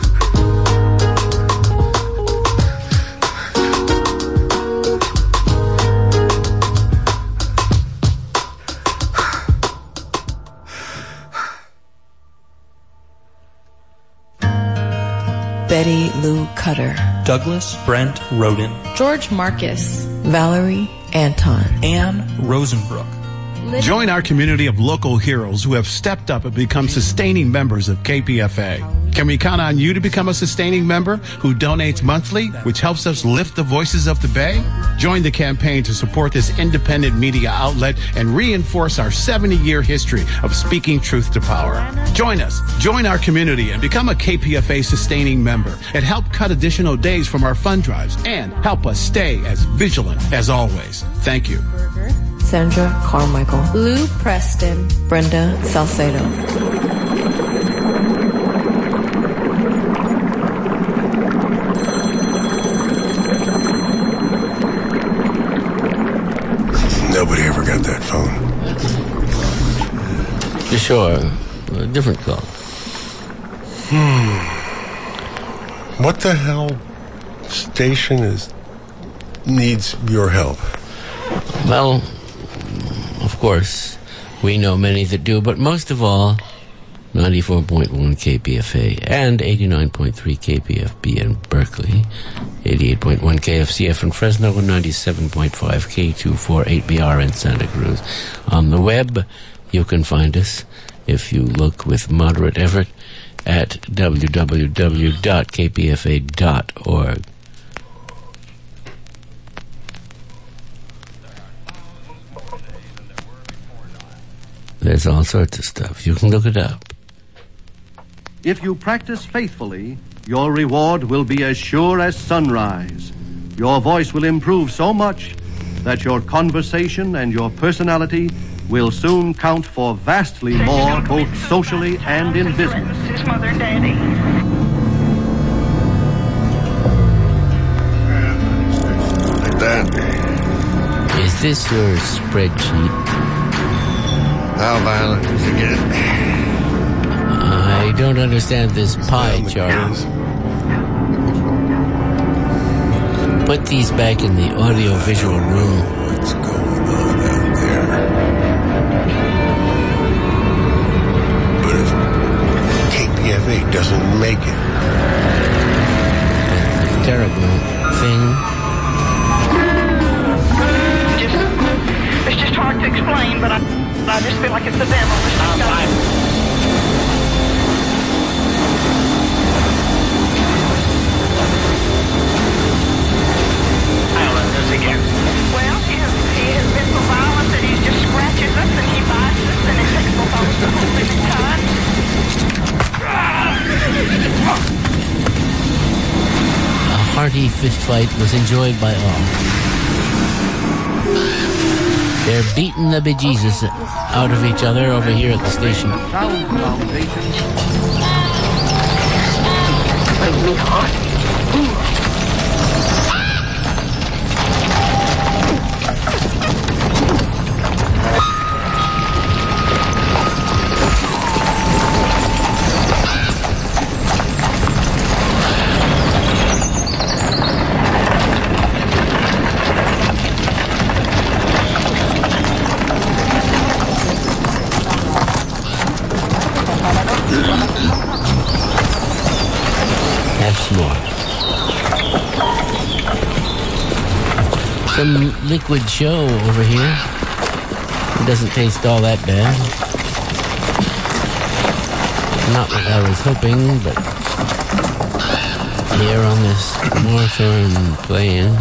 Betty Lou Cutter, Douglas Brent Roden, George Marcus, Valerie Anton, Anne Rosenbrook. Join our community of local heroes who have stepped up and become sustaining members of KPFA. Can we count on you to become a sustaining member who donates monthly, which helps us lift the voices of the Bay? Join the campaign to support this independent media outlet and reinforce our 70-year history of speaking truth to power. Join us, join our community, and become a KPFA sustaining member, and help cut additional days from our fund drives, and help us stay as vigilant as always. Thank you. Sandra Carmichael, Lou Preston, Brenda Salcedo. Nobody ever got that phone. Sure, a different call. What the hell station needs your help? Well, of course, we know many that do, but most of all, 94.1 KPFA and 89.3 KPFB in Berkeley, 88.1 KFCF in Fresno, and 97.5 K248BR in Santa Cruz. On the web, you can find us, if you look with moderate effort, at www.kpfa.org. There's all sorts of stuff. You can look it up. If you practice faithfully, your reward will be as sure as sunrise. Your voice will improve so much that your conversation and your personality will soon count for vastly more, both socially and in business. His mother and daddy. Like that. Is this your spreadsheet? How violent does it get? I don't understand this pie chart. Put these back in the audio-visual room. What's going on out there? But if KPFA doesn't make it... Terrible thing. It's just hard to explain, but I just feel like it's a devil. Again. Well, he has been so violent that he just scratches us and he bites us and it takes both of us to hold him tight. A hearty fist fight was enjoyed by all. They're beating the bejesus out of each other over here at the station. Make me hot. Some liquid show over here. It doesn't taste all that bad. Not what I was hoping, but here on this Northern Plain.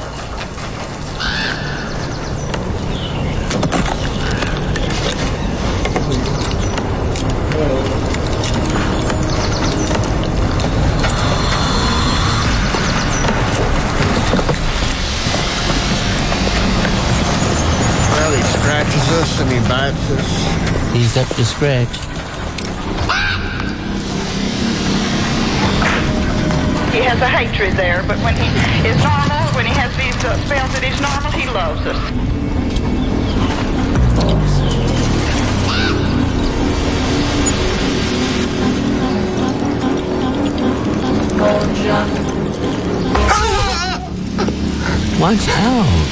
And he bites us. He's up to scratch. He has a hatred there, but when he is normal, when he has these spells that he's normal, he loves us. Watch out.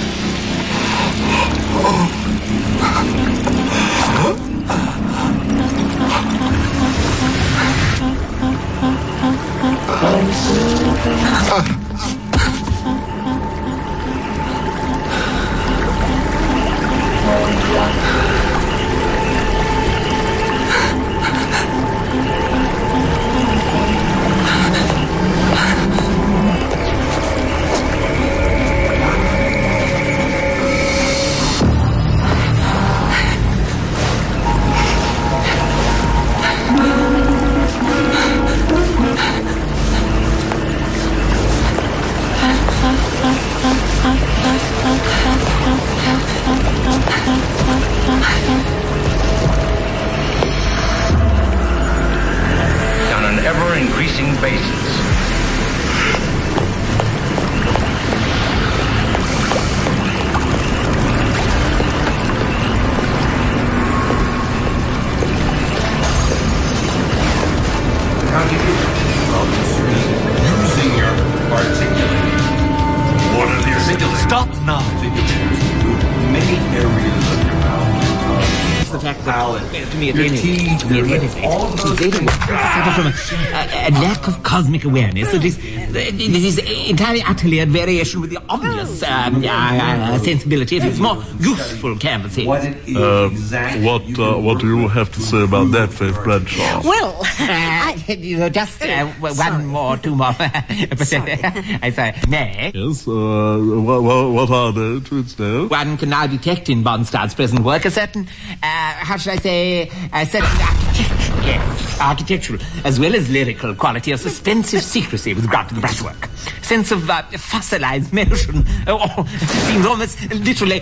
Alan, to me, your tea, all of those things. Suffer from a lack of cosmic awareness that is entirely, utterly at variation with the obvious sensibility of its more useful canvassing. What it is exactly. What do you have to say about that, Faith Bradshaw? Well, just one more, two more. I say, nay. Yes, what are they, to its name? One can now detect in Bondstadt's present work a certain, how should I say, a certain architectural as well as lyrical quality of suspensive secrecy with regard to the brushwork. Sense of fossilized motion, seems almost literally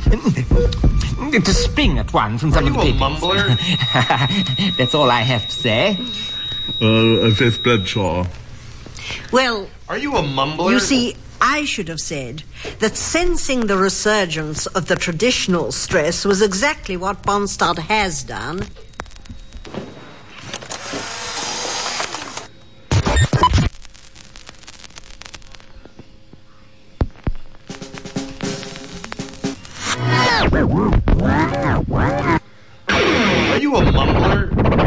to spring at one from some of the papers. Are you a mumbler? That's all I have to say. Faith Bradshaw. Well, are you a mumbler? You see, I should have said that sensing the resurgence of the traditional stress was exactly what Bondstadt has done. Are you a mumbler?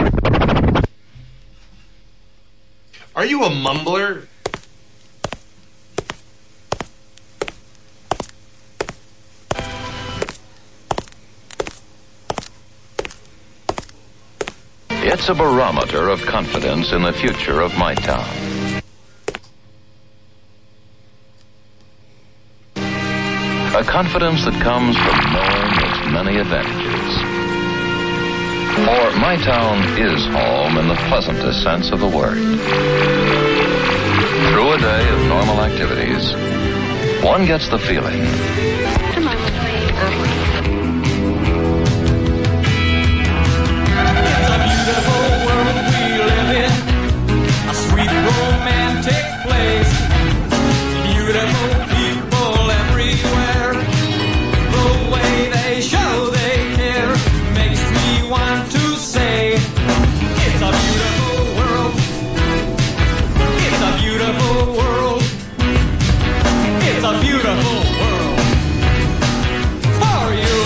Are you a mumbler? It's a barometer of confidence in the future of my town. A confidence that comes from knowing its many advantages. For my town is home in the pleasantest sense of the word. Through a day of normal activities, one gets the feeling romantic place. Beautiful people everywhere. The way they show they care makes me want to say it's a beautiful world. It's a beautiful world. It's a beautiful world for you.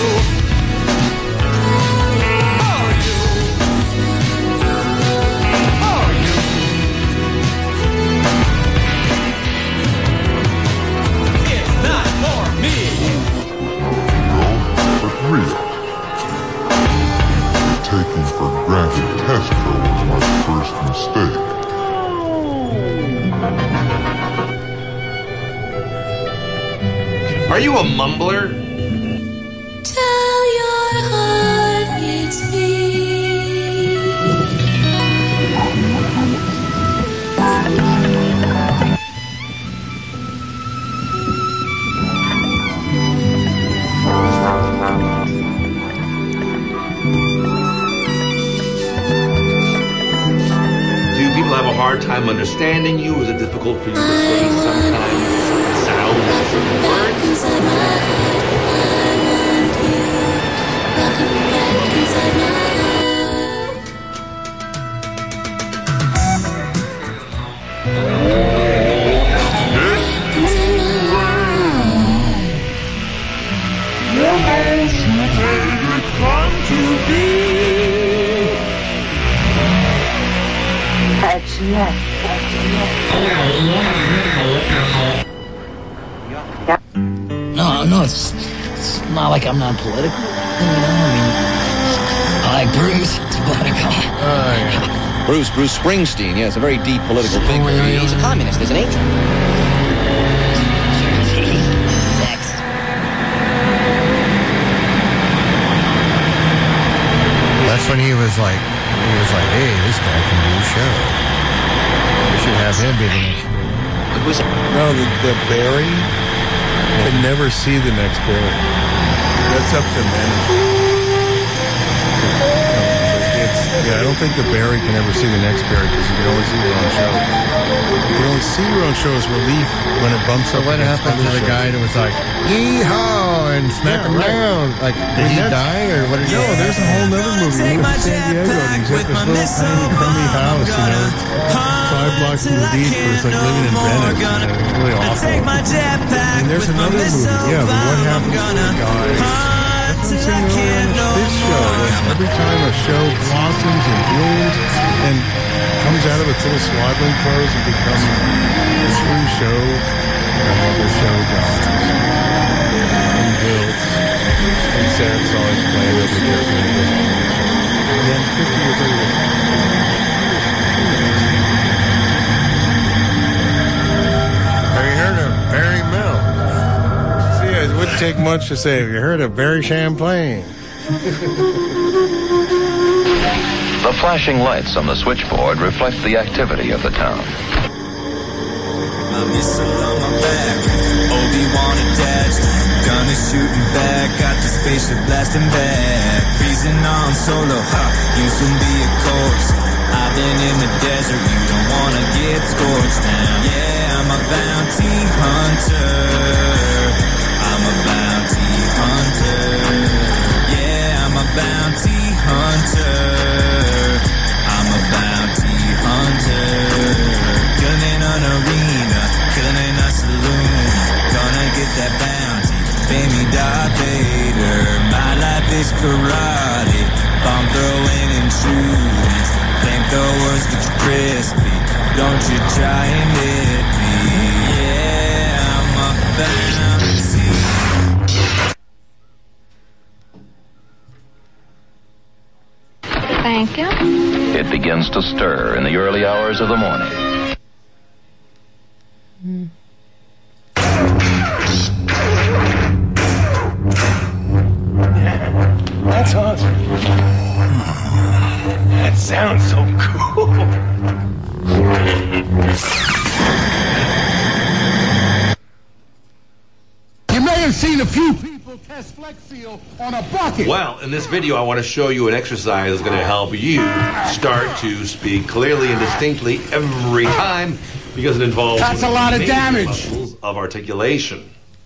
Taking for granted Tesco was my first mistake. Are you a mumbler? Tell your heart it's me. People have a hard time understanding you? Is it difficult for you to say sometimes sounds of certain words? No, it's not like I'm not political. You know, I mean, I like Bruce. It's political. Bruce Springsteen, yeah, it's a very deep political figure. He's a communist, isn't he? That's when he was like, hey, this guy can do a show. We should have him be the next Barry. No, the Barry can never see the next Barry. That's up to management. I don't think the Barry can ever see the next Barry because you can only see your own show. You can only see your own show as relief when it bumps up. So what happened to the guy that was like, yeehaw, and smack him down? Like, did he die or what did he do? No, there's a whole other movie. He went to San Diego and he's at this little tiny crummy house, 5 blocks from the beach, but it's like living in Venice. It's really awful. And there's another movie, but what happened to the guy? This show, every time a show blossoms and blooms and comes out of its little swaddling clothes and becomes a true show, another show dies and wilts, and Sarah's always playing over there. And then 50 years later, have you heard of Barry Mills? See, it wouldn't take much to say, have you heard of Barry Champlain? The flashing lights on the switchboard reflect the activity of the town. My missile on my back, Obi-Wan attached, gun is shooting back, got the spaceship blasting back, freezing on solo, you soon be a corpse, I've been in the desert, you don't wanna get scorched now, yeah, I'm a bounty hunter, I'm a bounty hunter, yeah, I'm a bounty hunter, I'm a bounty hunter, killing in an arena, killing in a saloon, gonna get that bounty, pay me Darth Vader, my life is karate, bomb throwing and shooting, flamethrowers get you crispy, don't you try and hit me, yeah, I'm a bounty. Thank you. It begins to stir in the early hours of the morning. That's awesome. That sounds so cool. You may have seen a few people test Flex Seal on a bucket. Well, in this video, I want to show you an exercise that's going to help you start to speak clearly and distinctly every time because it involves That's a lot of major damage. muscles of articulation.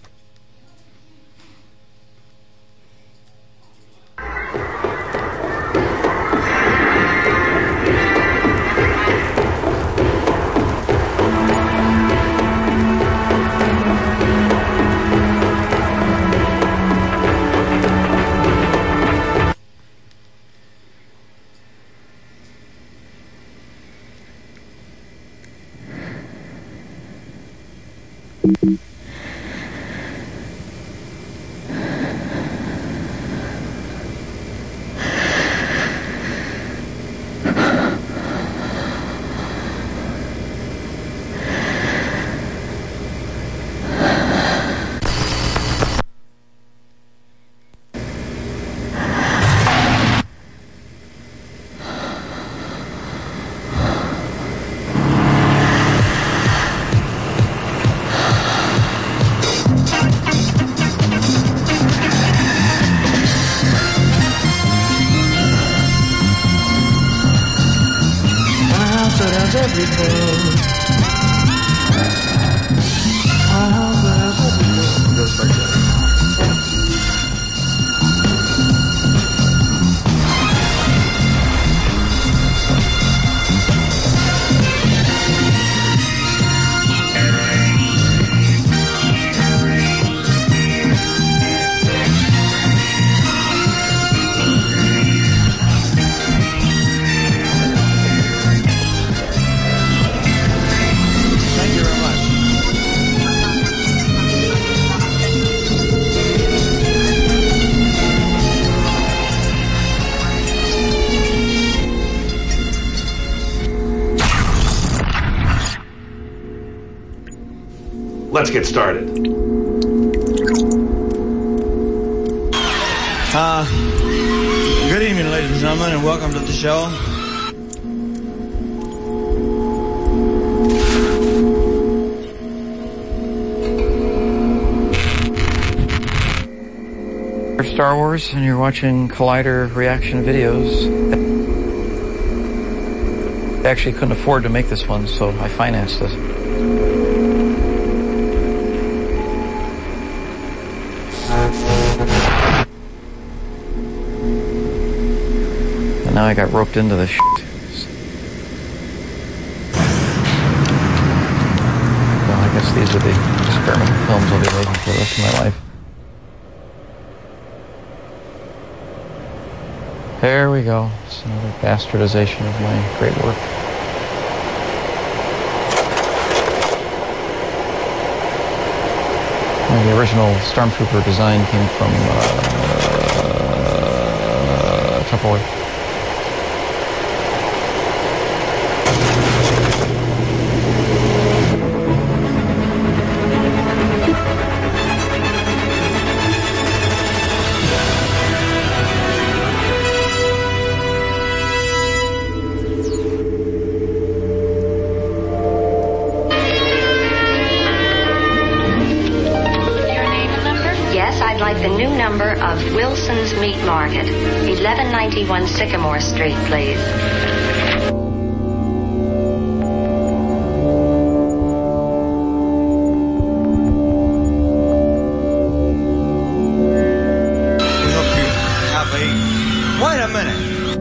Let's get started. Good evening, ladies and gentlemen, and welcome to the show. Star Wars, and you're watching Collider reaction videos. I actually couldn't afford to make this one, so I financed it. And now I got roped into this shit. Well, I guess these are the experimental films I'll be making for the rest of my life. There we go. It's another bastardization of my great work. And the original Stormtrooper design came from Tupperware. I'd like the new number of Wilson's Meat Market, 1191 Sycamore Street, please. We hope you have a... Wait a minute.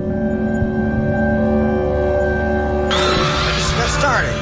I just got started.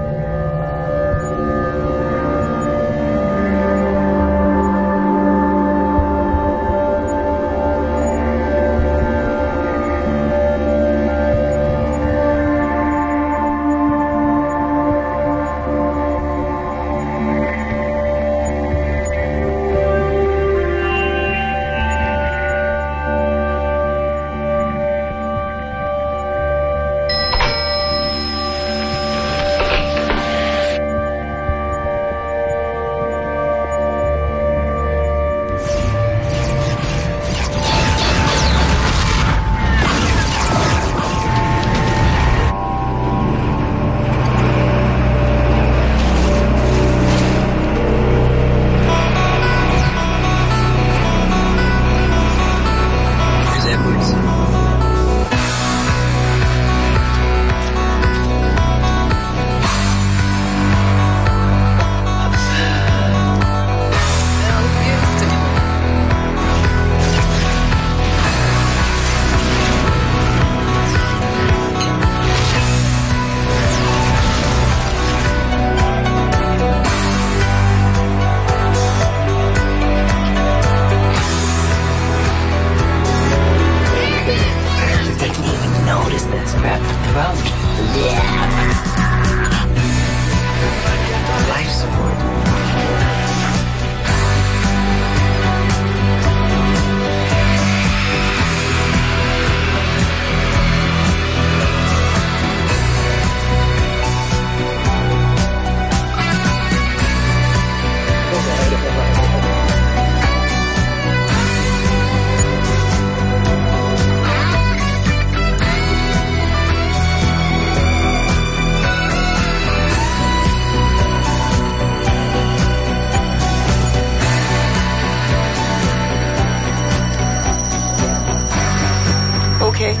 Okay.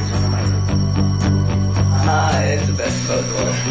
It's the best photo.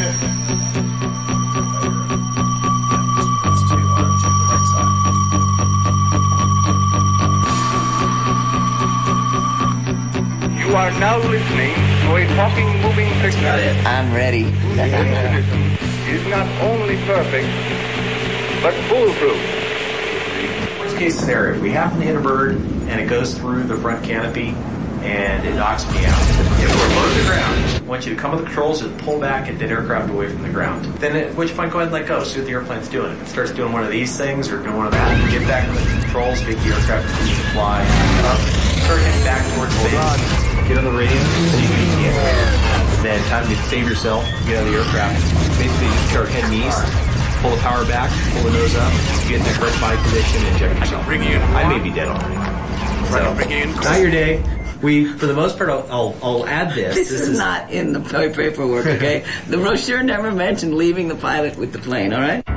You are now listening to a talking, moving picture. I'm ready. Is not only perfect, but foolproof. Worst case scenario, we happen to hit a bird and it goes through the front canopy and it knocks me out. If we're low to the ground, I want you to come with the controls and pull back a dead aircraft away from the ground. Then at which point, go ahead and let go. See what the airplane's doing. If it starts doing one of these things or doing one of that, get back to the controls, make the aircraft continue to fly up, start heading back towards base. Get on the radio so you can get then time to save yourself, get out of the aircraft. Basically, just start heading east, pull the power back, pull the nose up, get in the correct body position, and check yourself. I may be dead already. So, not your day. For the most part, I'll add this. This is not in the paperwork, okay? The brochure never mentioned leaving the pilot with the plane, all right?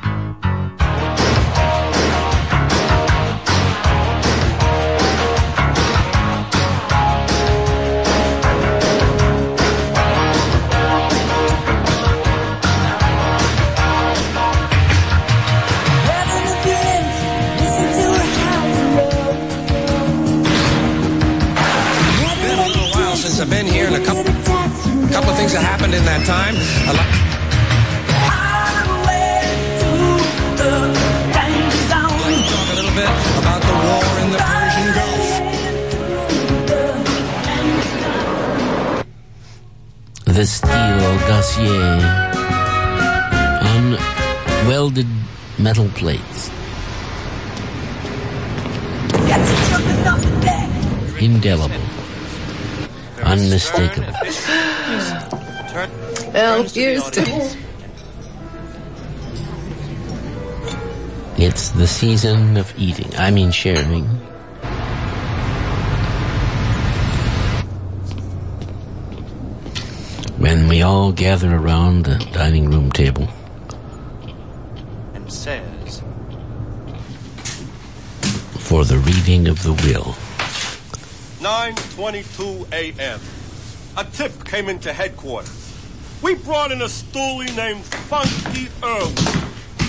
I've been here, and a couple of things have happened in that time. Talk a little bit about the war in the Persian Gulf. the steel dossier on welded metal plates. Indelible. Unmistakable. Well, here's to... It's the season of eating. I mean sharing. When we all gather around the dining room table. And says... For the reading of the will. 9:22 a.m. A tip came into headquarters. We brought in a stoolie named Funky Irwin.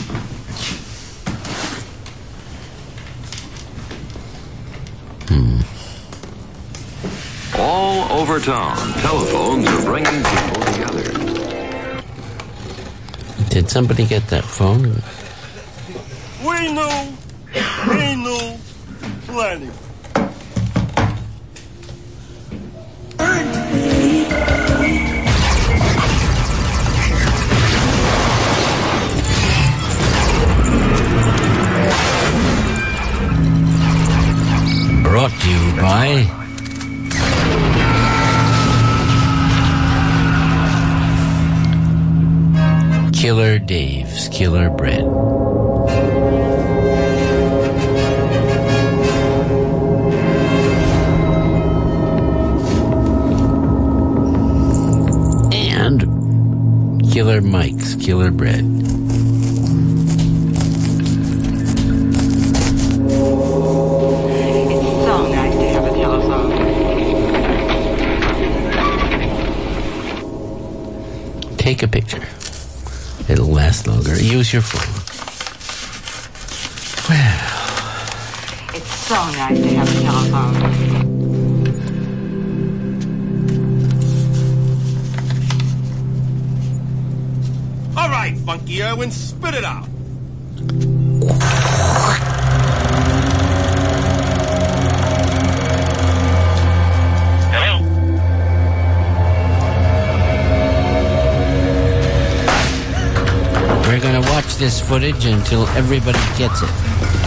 All over town, telephones are bringing people together. Did somebody get that phone? We knew, he knew, plenty. Brought to you by Killer Dave's Killer Bread. And Killer Mike's Killer Bread. Take a picture. It'll last longer. Use your phone. Well, It's so nice to have a telephone. All right, Funky Irwin, spit it out. we're gonna watch this footage until everybody gets it.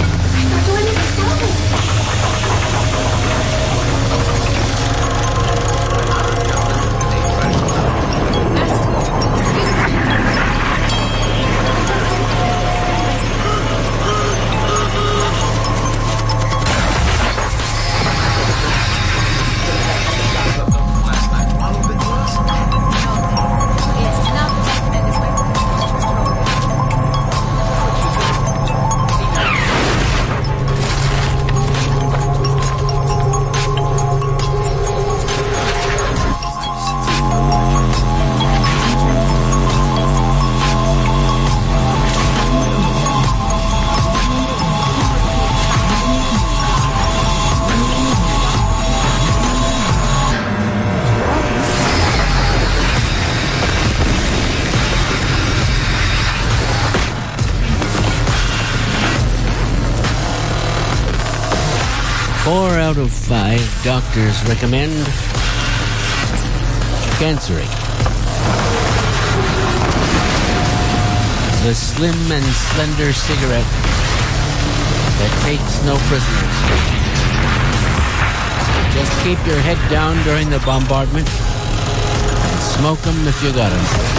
Out of 5 doctors recommend Chancery, the slim and slender cigarette that takes no prisoners. Just keep your head down during the bombardment and smoke them if you got them.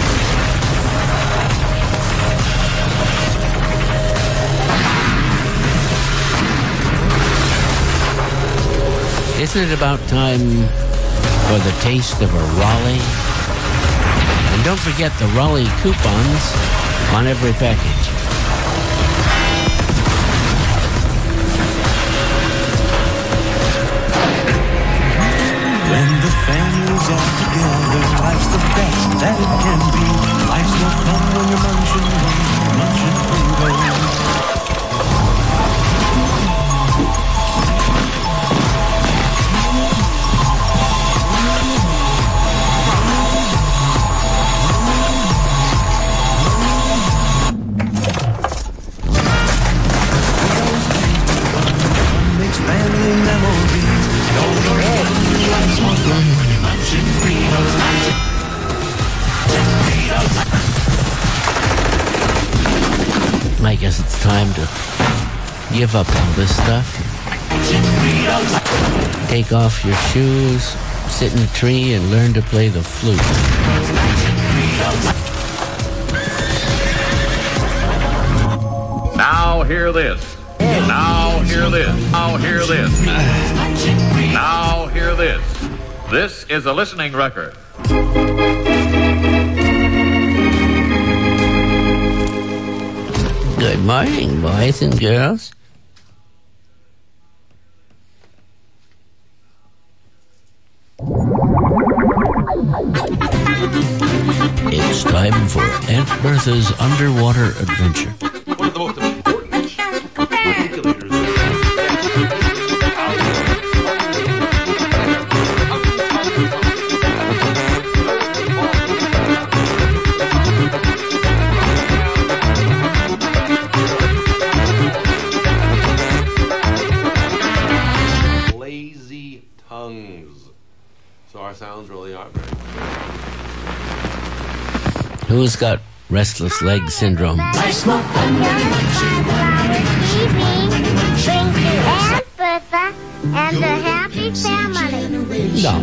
Isn't it about time for the taste of a Raleigh? And don't forget the Raleigh coupons on every package. When the family's all together, life's the best that it can be. Life's no fun when you're munching Fritos. to give up all this stuff. Take off your shoes, sit in a tree, and learn to play the flute. Now hear this. Now hear this. Now hear this. Now hear this. This is a listening record. Good morning, boys and girls. It's time for Aunt Bertha's underwater adventure. One of the most important articulators. Lazy tongues. So our sounds really aren't very. Who's got restless leg syndrome? I smoke Bring to Aunt Bertha and the happy family. No.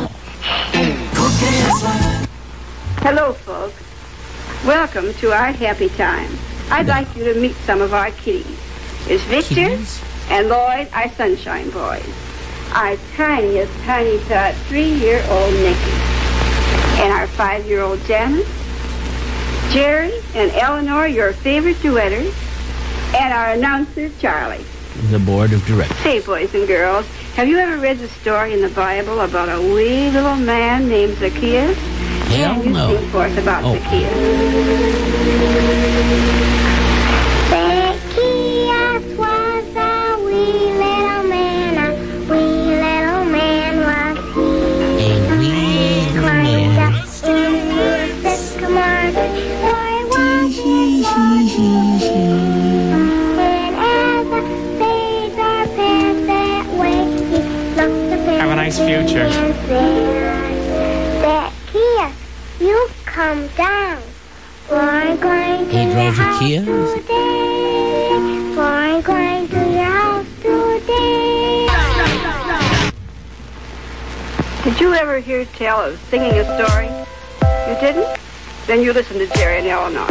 Hello, folks. Welcome to our happy time. I'd like you to meet some of our kitties. It's Victor and Lloyd, our sunshine boys. Our tiniest, tiny tot 3-year-old Nicky. And our 5-year-old Janice. Jerry and Eleanor, your favorite duetters. And our announcer, Charlie. The board of directors. Say, boys and girls, have you ever read the story in the Bible about a wee little man named Zacchaeus? Hell Can you no. sing for us about Zacchaeus? Zacchaeus was a wee little man, was he. He climbed up into the sycamore, for he wanted more to eat. And as the days are passed that way, he looked up Have a nice future. Zacchaeus, you come down. For I'm going to He drove a your Kia? house today. For I'm going to your house today. Did you ever hear tell of singing a story? You didn't? Then you listen to Jerry and Eleanor.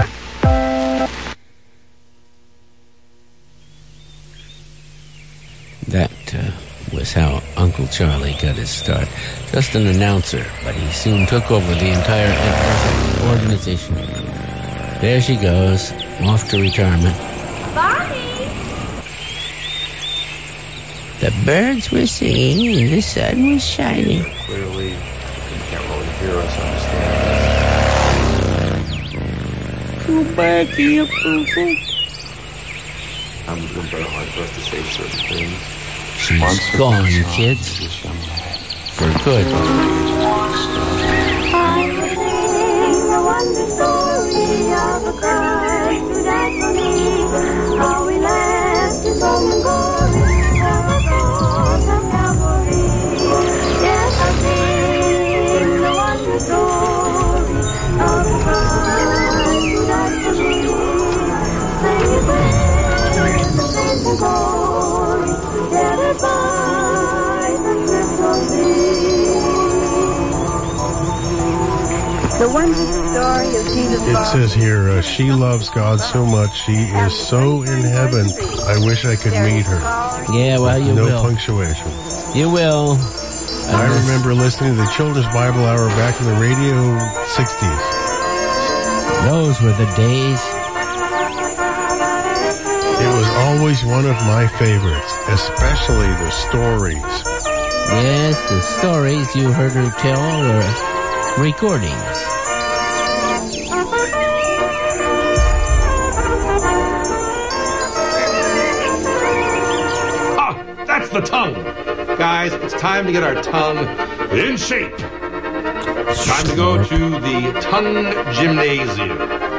That was how Uncle Charlie got his start. Just an announcer, but he soon took over the entire organization. There she goes, off to retirement. Bonnie! The birds were singing and the sun was shining. Clearly, you can't really hear us understand. Go back here, Pooh. I'm doing very hard for us to say certain things. She's gone, kids. For good. I will sing the wonder story of a Christ who died for me. How he left his home and glory for the cross of Calvary. Yes, I sing the wonder story of a Christ who died for me. Sing it praise the faith and glory, gathered by the Prince of Peace. The wondrous story of Jesus' It says here, she loves God so much, she is so in heaven. I wish I could meet her. Yeah, well, you no will. punctuation. You will. I remember listening to the Children's Bible Hour back in the radio 60s. Those were the days. It was always one of my favorites, especially the stories. Yes, the stories you heard her tell were recordings. Ah, that's the tongue. Guys, it's time to get our tongue in shape. It's time to go to the tongue gymnasium.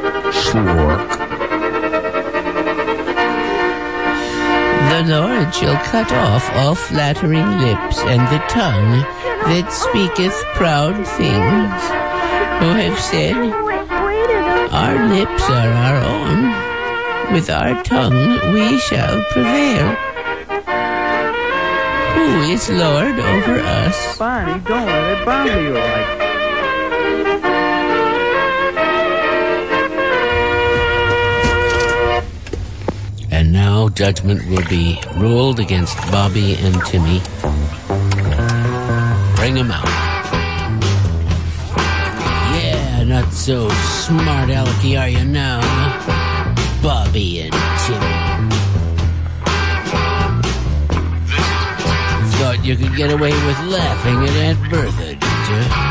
The Lord shall cut off all flattering lips, and the tongue that speaketh proud things. Who have said, our lips are our own, With our tongue we shall prevail. Who is Lord over us? Bonnie, don't let it bother you like. And now judgment will be ruled against Bobby and Timmy. Bring them out. Yeah, not so smart alecky are you now, Bobby and Timmy. Thought you could get away with laughing at Aunt Bertha, did you?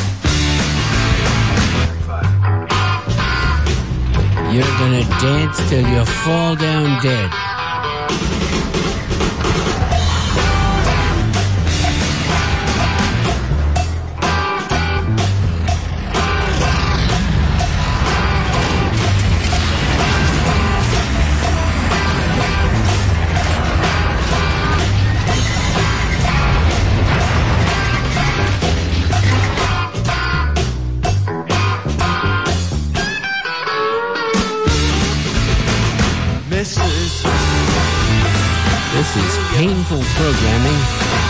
You're gonna dance till you fall down dead. This is painful programming.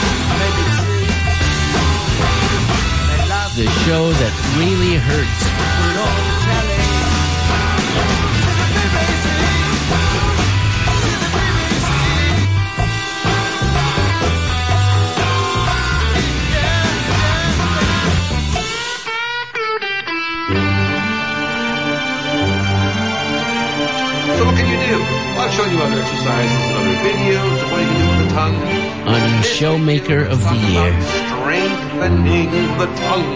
The show that really hurts. So what can you do? Well, I've shown you other exercises and other videos of what you can do with the tongue. On Showmaker of the Year. Strengthening the tongue.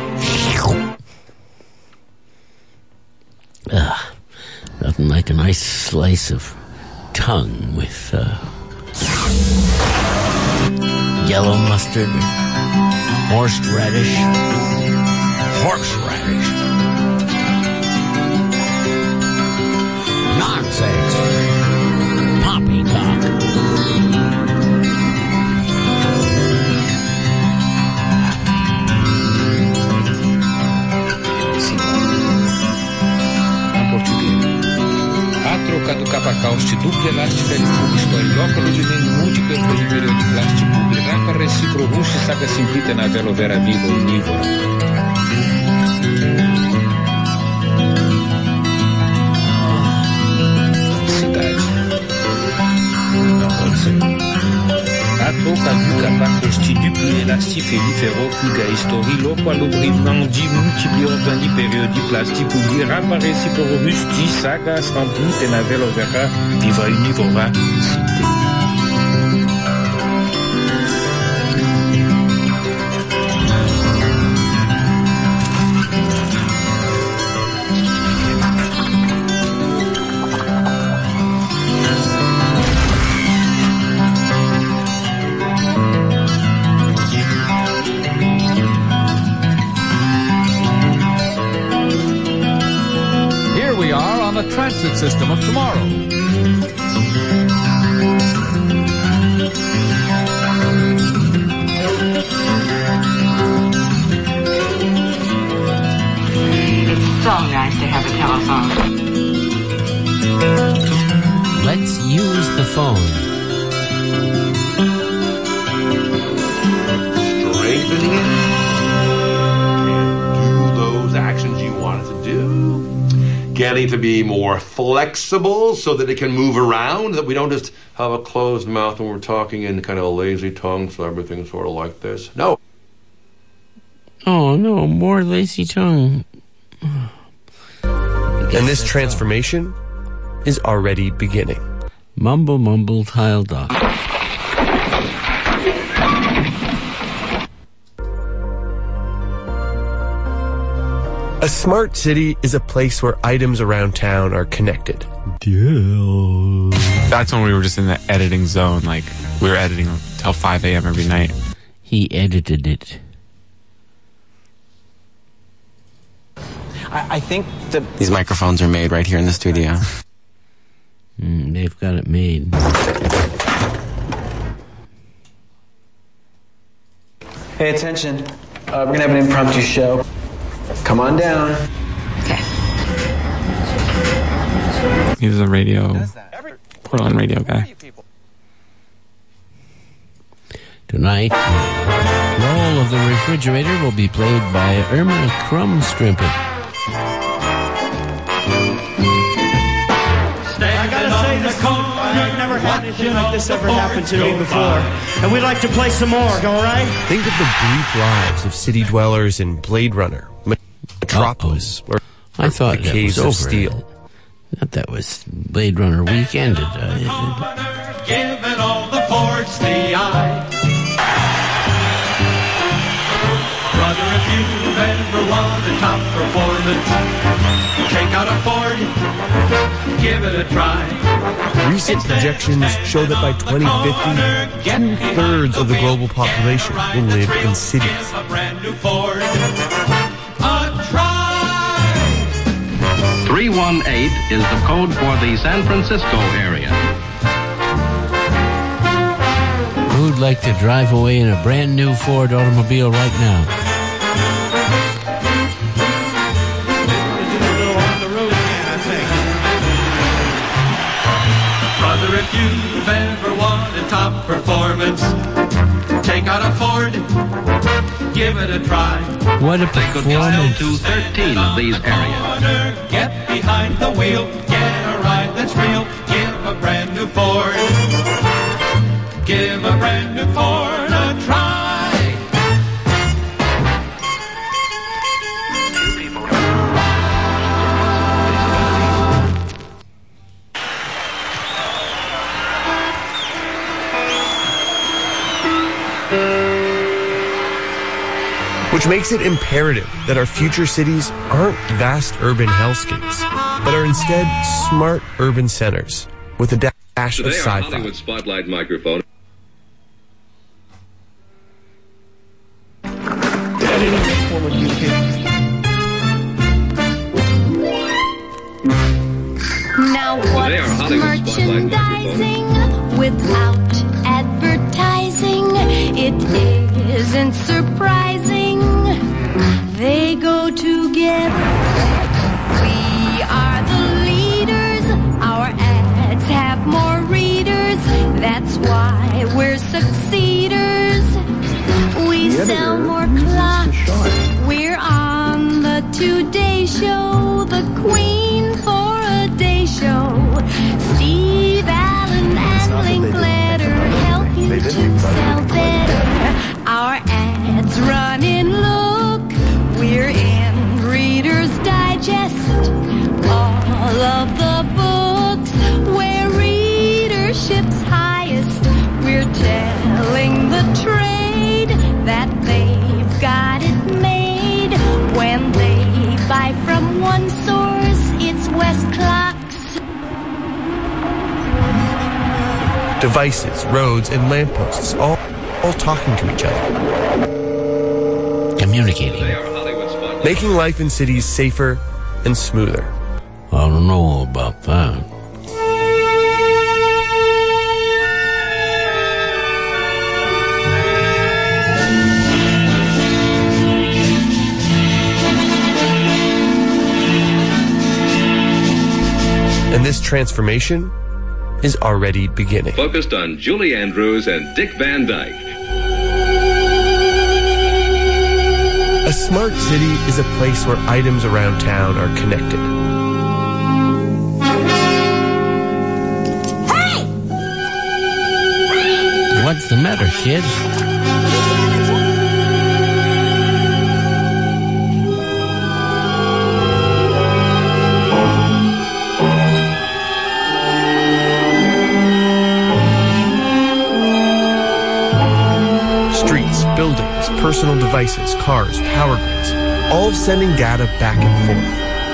Nothing like a nice slice of tongue with yellow mustard, horseradish. Horseradish. Nonsense. Poppycock. Troca do capacauste duplo elástico historiocolo de multiple perimerio de plástico rapa recipro saca simplita na velo vera viva unívora. Cidade. Não pode ser. A troca do capacauste duplo elástico ferrocuga historilo qual brivandi multiple ordani period de plástico rapa recipro saga simplita na velo vera viva unívora. The transit system of tomorrow. It's so nice to have a telephone. Let's use the phone. Strengthening it. And do those actions you want it to do. Getting to be more flexible so that it can move around, that we don't just have a closed mouth when we're talking in kind of a lazy tongue, so everything's sort of like this. No. Oh, no, more lazy tongue. And this transformation is already beginning. Mumble, mumble, tile dock. A smart city is a place where items around town are connected. That's when we were just in the editing zone. Like, we were editing till 5 a.m. every night. He edited it. I think that these microphones are made right here in the studio. They've got it made. Pay attention. We're going to have an impromptu show. Come on down. Okay. He was a Portland radio guy. Tonight, the role of the refrigerator will be played by Irma Crumb-Strimpet. I gotta say, I've never had anything like this ever happen to me before. And we'd like to play some more, all right? Think of the brief lives of city dwellers in Blade Runner, Metropolis, or I thought the that Caves was of over. Steel. That was Blade Runner weekend. Giving all the Fords the eye. Brother, if you've ever wanted top performance, take out a Ford, give it a try. Recent projections show that by 2050, 2/3 of the global population will live in cities. A brand new Ford, a try. 318 is the code for the San Francisco area. Who'd like to drive away in a brand new Ford automobile right now? Brother, if you've ever wanted top performance, take out a Ford, give it a try. What a They could sell to 13 of these areas. Get behind the wheel, get a ride that's real, give a brand new Ford. Give a brand new Ford a try. Which makes it imperative that our future cities aren't vast urban hellscapes, but are instead smart urban centers with a dash of Today, our sci-fi. Hollywood Spotlight microphone. Now what's merchandising without advertising? It isn't surprising. They go together. We are the leaders. Our ads have more readers. That's why we're succeeders. We sell more clocks. We're on the Today Show, the Queen for a Day Show. Steve Allen and Linkletter help you to sell better. Our ads run in look. We're in Reader's Digest. All of the books where readership's highest. We're telling the trade that they've got it made. When they buy from one source, it's West Clocks. Devices, roads, and lampposts, all talking to each other. Communicating. Making life in cities safer and smoother. I don't know about that. And this transformation is already beginning. Focused on Julie Andrews and Dick Van Dyke. A smart city is a place where items around town are connected. What's the matter, kid? Streets, buildings, personal devices, cars, power grids, all sending data back and forth.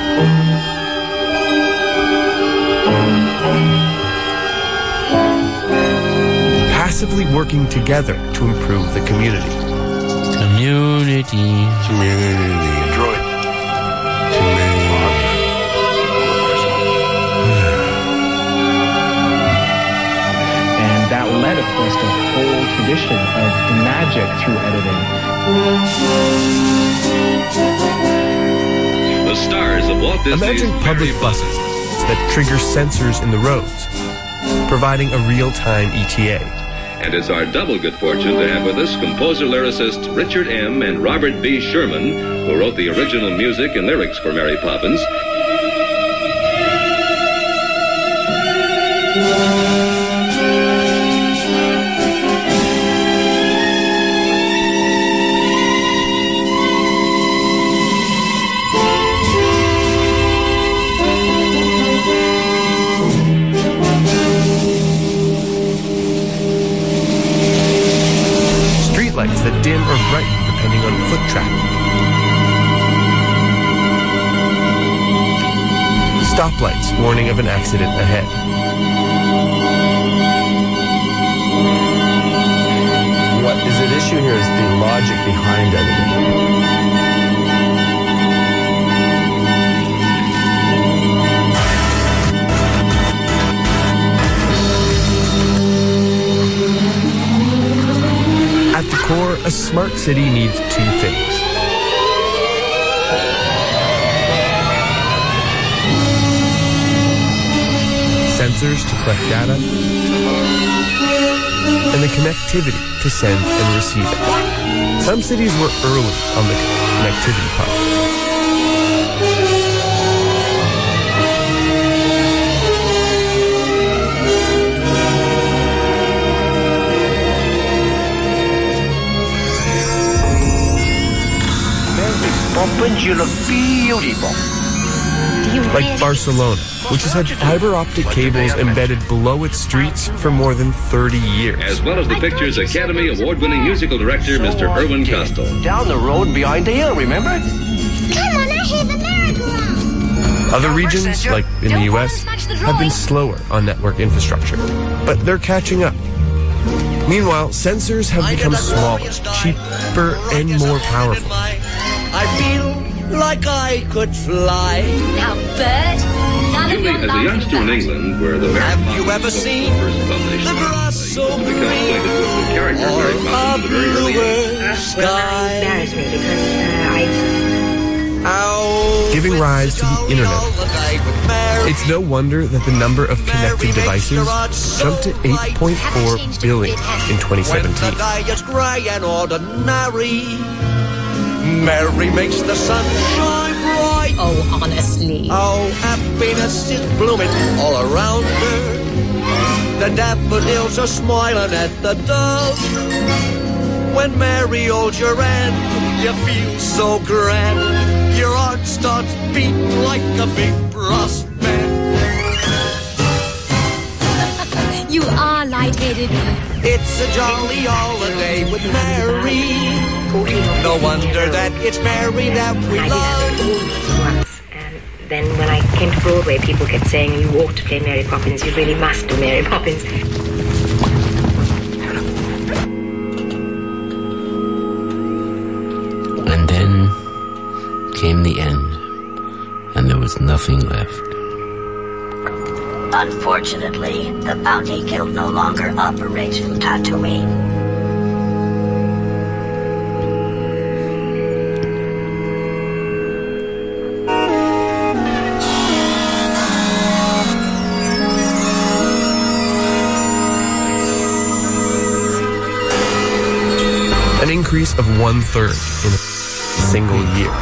Passively working together to improve the community. Community. Android. And that led, of course, to a whole tradition of magic through editing. The stars of Walt Disney's Imagine public Mary buses that trigger sensors in the roads, providing a real-time ETA. And it's our double good fortune to have with us composer-lyricist Richard M. and Robert B. Sherman, who wrote the original music and lyrics for Mary Poppins. Streetlights that dim or brighten depending on foot traffic. Stoplights warning of an accident ahead. What is at issue here is the logic behind editing. At the core, a smart city needs two things. Sensors to collect data, and the connectivity to send and receive it. Some cities were early on the connectivity part. Poppins, you look beautiful. Like Barcelona, which has had fiber optic cables embedded below its streets for more than 30 years. As well as the picture's Academy Award-winning musical director, Mr. Irwin Costel. Down the road behind the hill, remember? Come on, I hear the merry-go-round. Other regions, like in the U.S., have been slower on network infrastructure, but they're catching up. Meanwhile, sensors have become smaller, cheaper, and more powerful. I feel like I could fly. Now, Bert, none of Julie, your as a youngster in England, where the Mary Have you ever seen first published, the grass so to become acquainted with the character or Mary a Poppins at a very early age. bluer sky? Embarrass me because Giving rise to the internet. It's no wonder that the number of connected devices jumped to 8.4 billion in 2017. When the day is grey and ordinary, Mary makes the sun shine bright. Oh, honestly. Oh, happiness is blooming all around her. The daffodils are smiling at the dove. When Mary holds your hand, you feel so grand. Your heart starts beating like a big brass band. You are lightheaded. It's a jolly holiday with Mary. No wonder that it's Mary that we love. And then when I came to Broadway, people kept saying, you ought to play Mary Poppins, you really must do Mary Poppins. And then came the end, and there was nothing left. Unfortunately, the Bounty Guild no longer operates from Tatooine. An increase of 1/3 in a single year.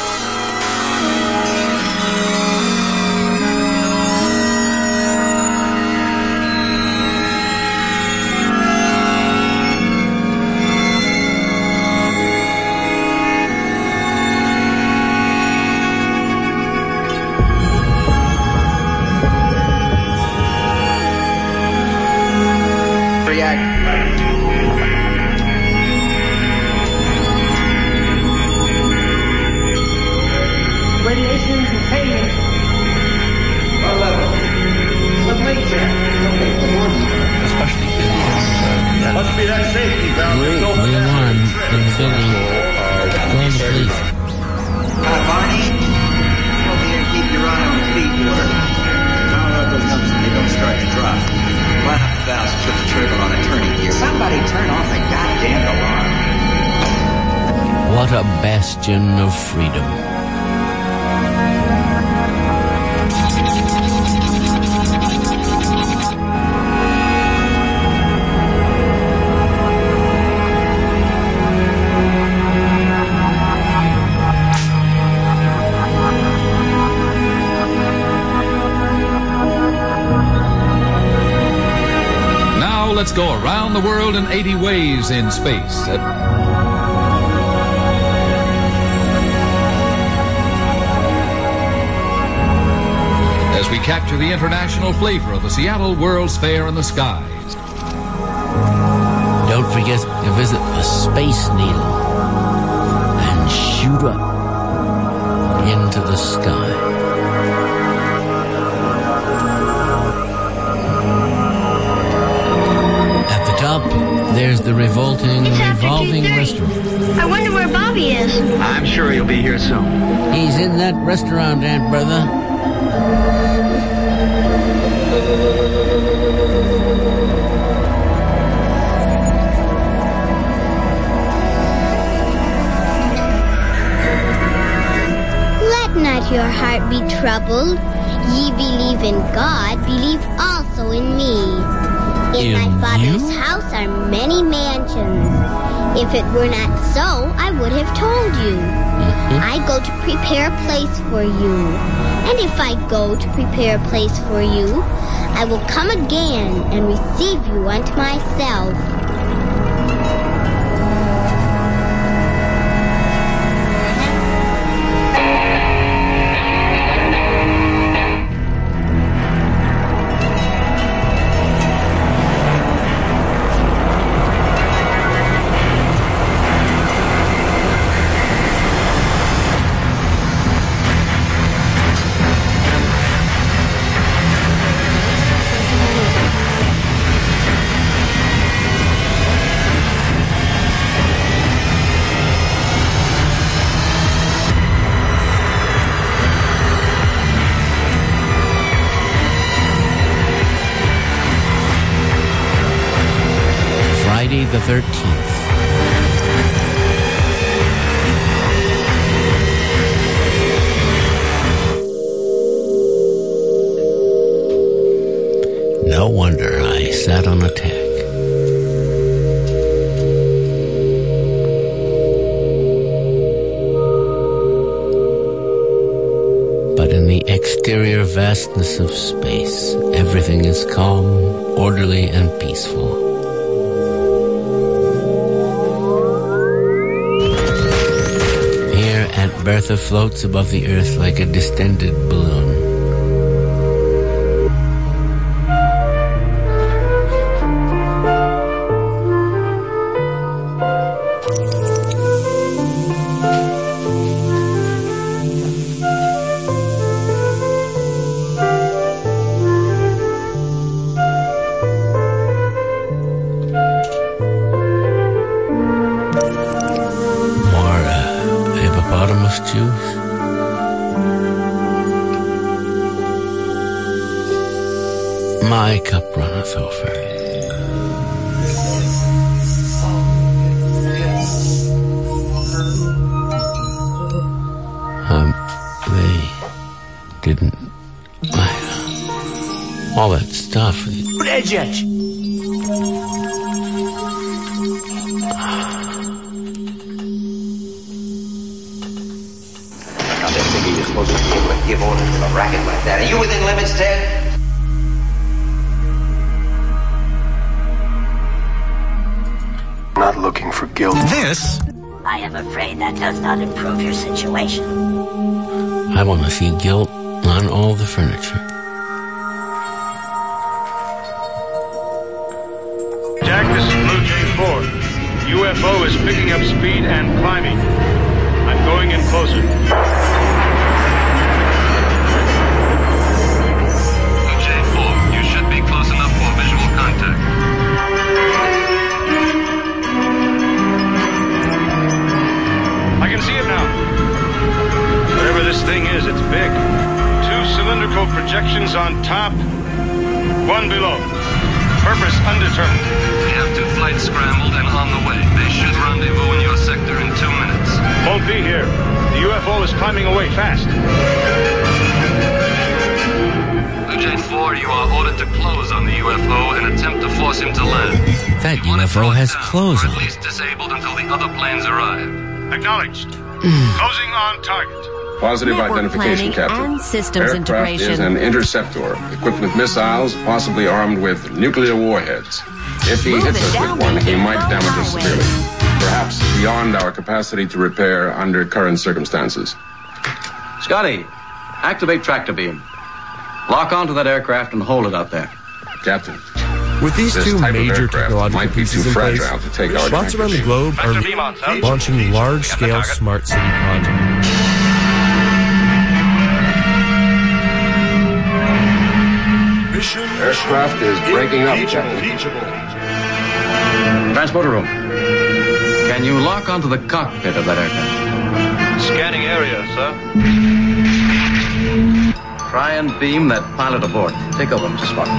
What a bastion of freedom. let's go around the world in 80 ways in space. As we capture the international flavor of the Seattle World's Fair in the skies. Don't forget to visit the Space Needle and shoot up into the sky. At the top, there's the revolving restaurant. I wonder where Bobby is. I'm sure he'll be here soon. He's in that restaurant, Aunt Brother. Let not your heart be troubled. Ye believe in God, believe also in me. In my Father's house are many mansions. If it were not so, I would have told you. I go to prepare a place for you. And if I go to prepare a place for you, I will come again and receive you unto myself. Friday the 13th. No wonder I sat on a tack. But in the exterior vastness of space, everything is calm, orderly, and peaceful. Here, Aunt Bertha floats above the earth like a distended balloon. Juice. My cup runneth over. They didn't. All that stuff. You're supposed to be able to give orders to a racket like that. Are you within limits, Ted? Not looking for guilt. This? I am afraid that does not improve your situation. I want to see guilt on all the furniture. Jack, this is Blue Jay 4. UFO is picking up speed and climbing. I'm going in closer. Close enough for visual contact. I can see it now. Whatever this thing is, it's big. 2 cylindrical projections on top, 1 below. Purpose undetermined. We have 2 flights scrambled and on the way. They should rendezvous in your sector in 2 minutes. Won't be here. The UFO is climbing away fast. J4, you are ordered to close on the UFO and attempt to force him to land. That UFO has closed on it. At least disabled until the other planes arrive. Acknowledged. Closing on target. Positive Network identification, planning Captain. and systems Aircraft integration. is an interceptor, equipped with missiles, possibly armed with nuclear warheads. If he hits us with one, he might damage us severely. Perhaps beyond our capacity to repair under current circumstances. Scotty, activate tractor beam. Lock onto that aircraft and hold it out there. Captain. With these This two type of major aircraft technological might be pieces too in place, fragile to take our lots around the globe are Vector beam on, sir. launching large-scale smart city projects. Aircraft is breaking up, Captain. Transporter room. Can you lock onto the cockpit of that aircraft? Scanning area, sir. Try and beam that pilot aboard. Take over, Mr. Spock.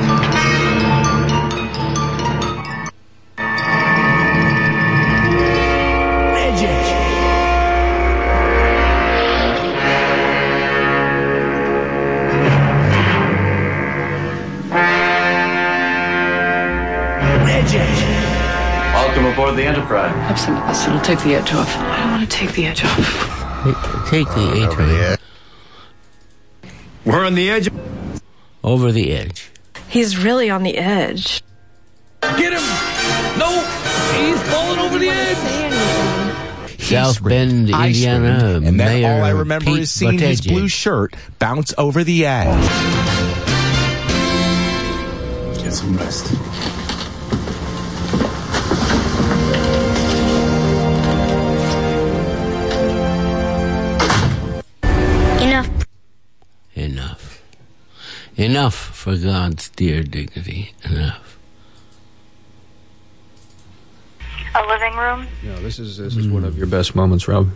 Welcome aboard the Enterprise. Have some of us. It'll take the edge off. I don't want to take the edge off. Take the edge off. We're on the edge. Over the edge. He's really on the edge. Get him! No! He's falling over the edge! South Bend, Indiana, and then Mayor all I remember Pete is seeing his Buttigieg. blue shirt bounce over the edge. Get some rest. Enough. Enough, for God's dear dignity. Enough. A living room, No, this is one of your best moments, Rob.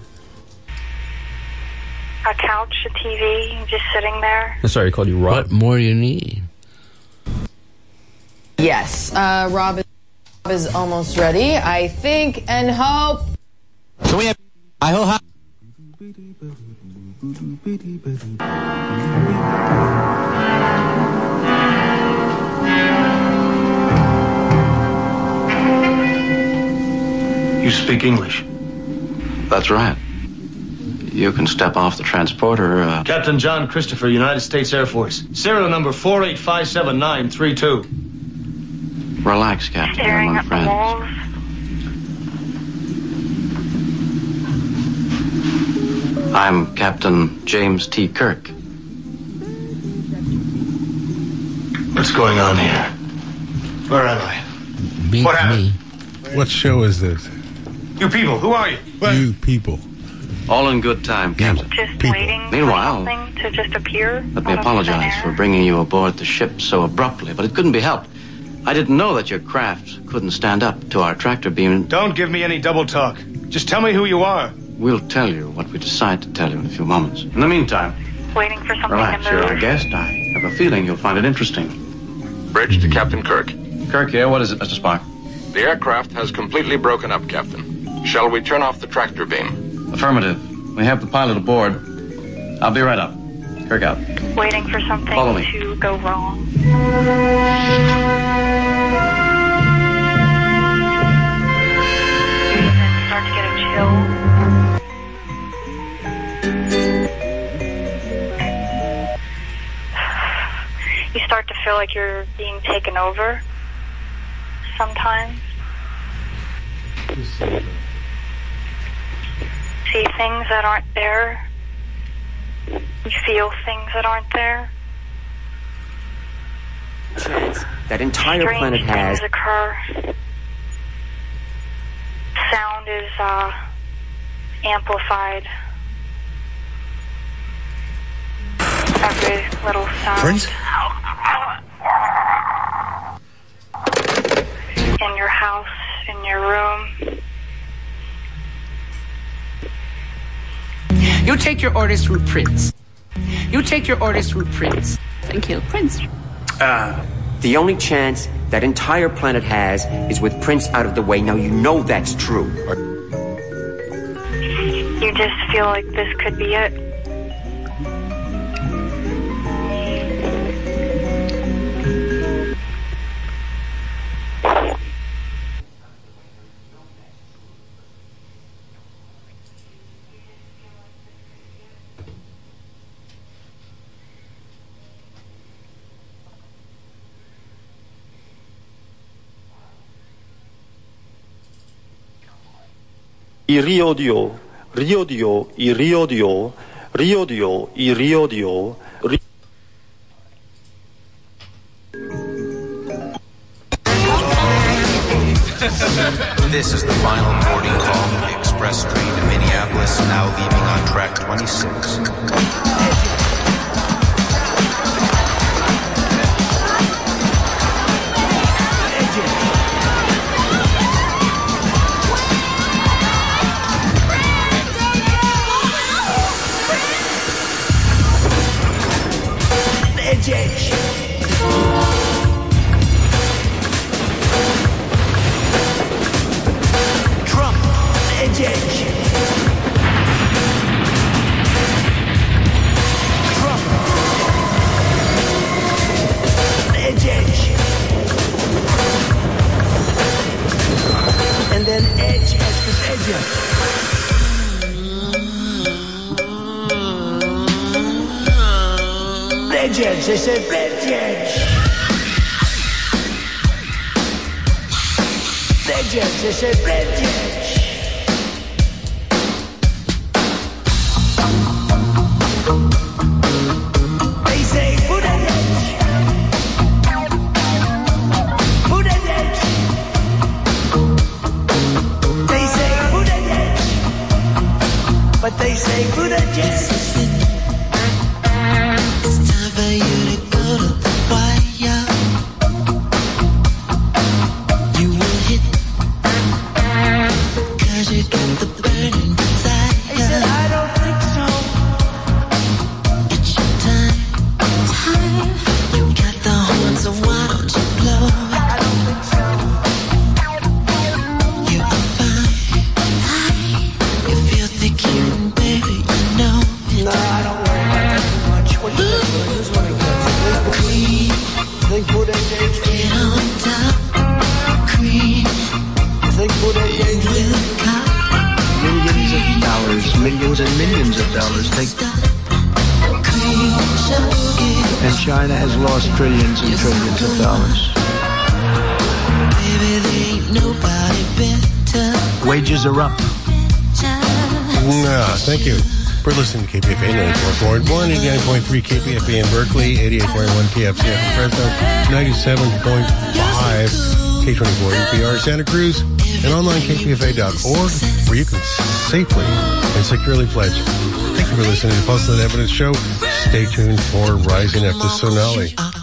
a couch, a TV, just sitting there. I'm sorry, I called you Rob. What more you need? Yes, Rob is almost ready, I think, and hope. Can we have... I hope... You speak English. That's right. You can step off the transporter. Captain John Christopher, United States Air Force. Serial number 4857932. Relax, Captain. You're Staring my at the friend. walls. I'm Captain James T. Kirk. What's going on here? Where am I? Beat What happened? What show is this? You people, who are you? You people. All in good time, Captain. Just waiting Meanwhile, for something to just appear. let me out of thin apologize air. for bringing you aboard the ship so abruptly, but it couldn't be helped. I didn't know that your craft couldn't stand up to our tractor beam. Don't give me any double talk. Just tell me who you are. We'll tell you what we decide to tell you in a few moments. In the meantime, Waiting for something relax. to You're move. our guest. I have a feeling you'll find it interesting. Bridge to Captain Kirk. Kirk here. What is it, Mr. Spock? The aircraft has completely broken up, Captain. Shall we turn off the tractor beam? Affirmative. We have the pilot aboard. I'll be right up. Kirk out. Waiting for something Follow me. to go wrong. You then start to get a chill. You start to feel like you're being taken over sometimes. See things that aren't there. You feel things that aren't there. Chance that entire Strange planet has. things occur. Sound is amplified. Every little sound. Prince? In your house, in your room. You take your orders from Prince. You take your orders from Prince. Thank you, Prince. The only chance that entire planet has is with Prince out of the way. Now you know that's true. You just feel like this could be it. Iriodio, Riodio, Iriodio, Riodio, Iriodio. This is the final boarding call for the express train to Minneapolis, now leaving on track 26. And then edge, Edge, they said edge. Edge, they said edge. They say put an edge. Put an edge. They say put an edge. But they say put an edge. For you to go to the wire, you will hit, 'cause you got the burning desire. He said, I don't think so. It's your time. You got the horn, so why don't you blow? I don't think so. You are fine. You feel the cutie, baby, you know it. No, I don't worry about that too much. What do you think? This is what it gets. Queen, think put an edge. get on top. Queen, think put an edge. Millions of dollars, millions and millions of dollars. And China has lost trillions and trillions of dollars. Baby, there ain't nobody better. Wages are up. Thank you for listening to KPFA 94.4 and 89.3 KPFA in Berkeley, 88.1 PFC in Fresno, 97.5 K24 UPR Santa Cruz, and online KPFA.org, where you can safely and securely pledge. Thank you for listening to the Pulse of the Evidence Show. Stay tuned for Rising After Sonali.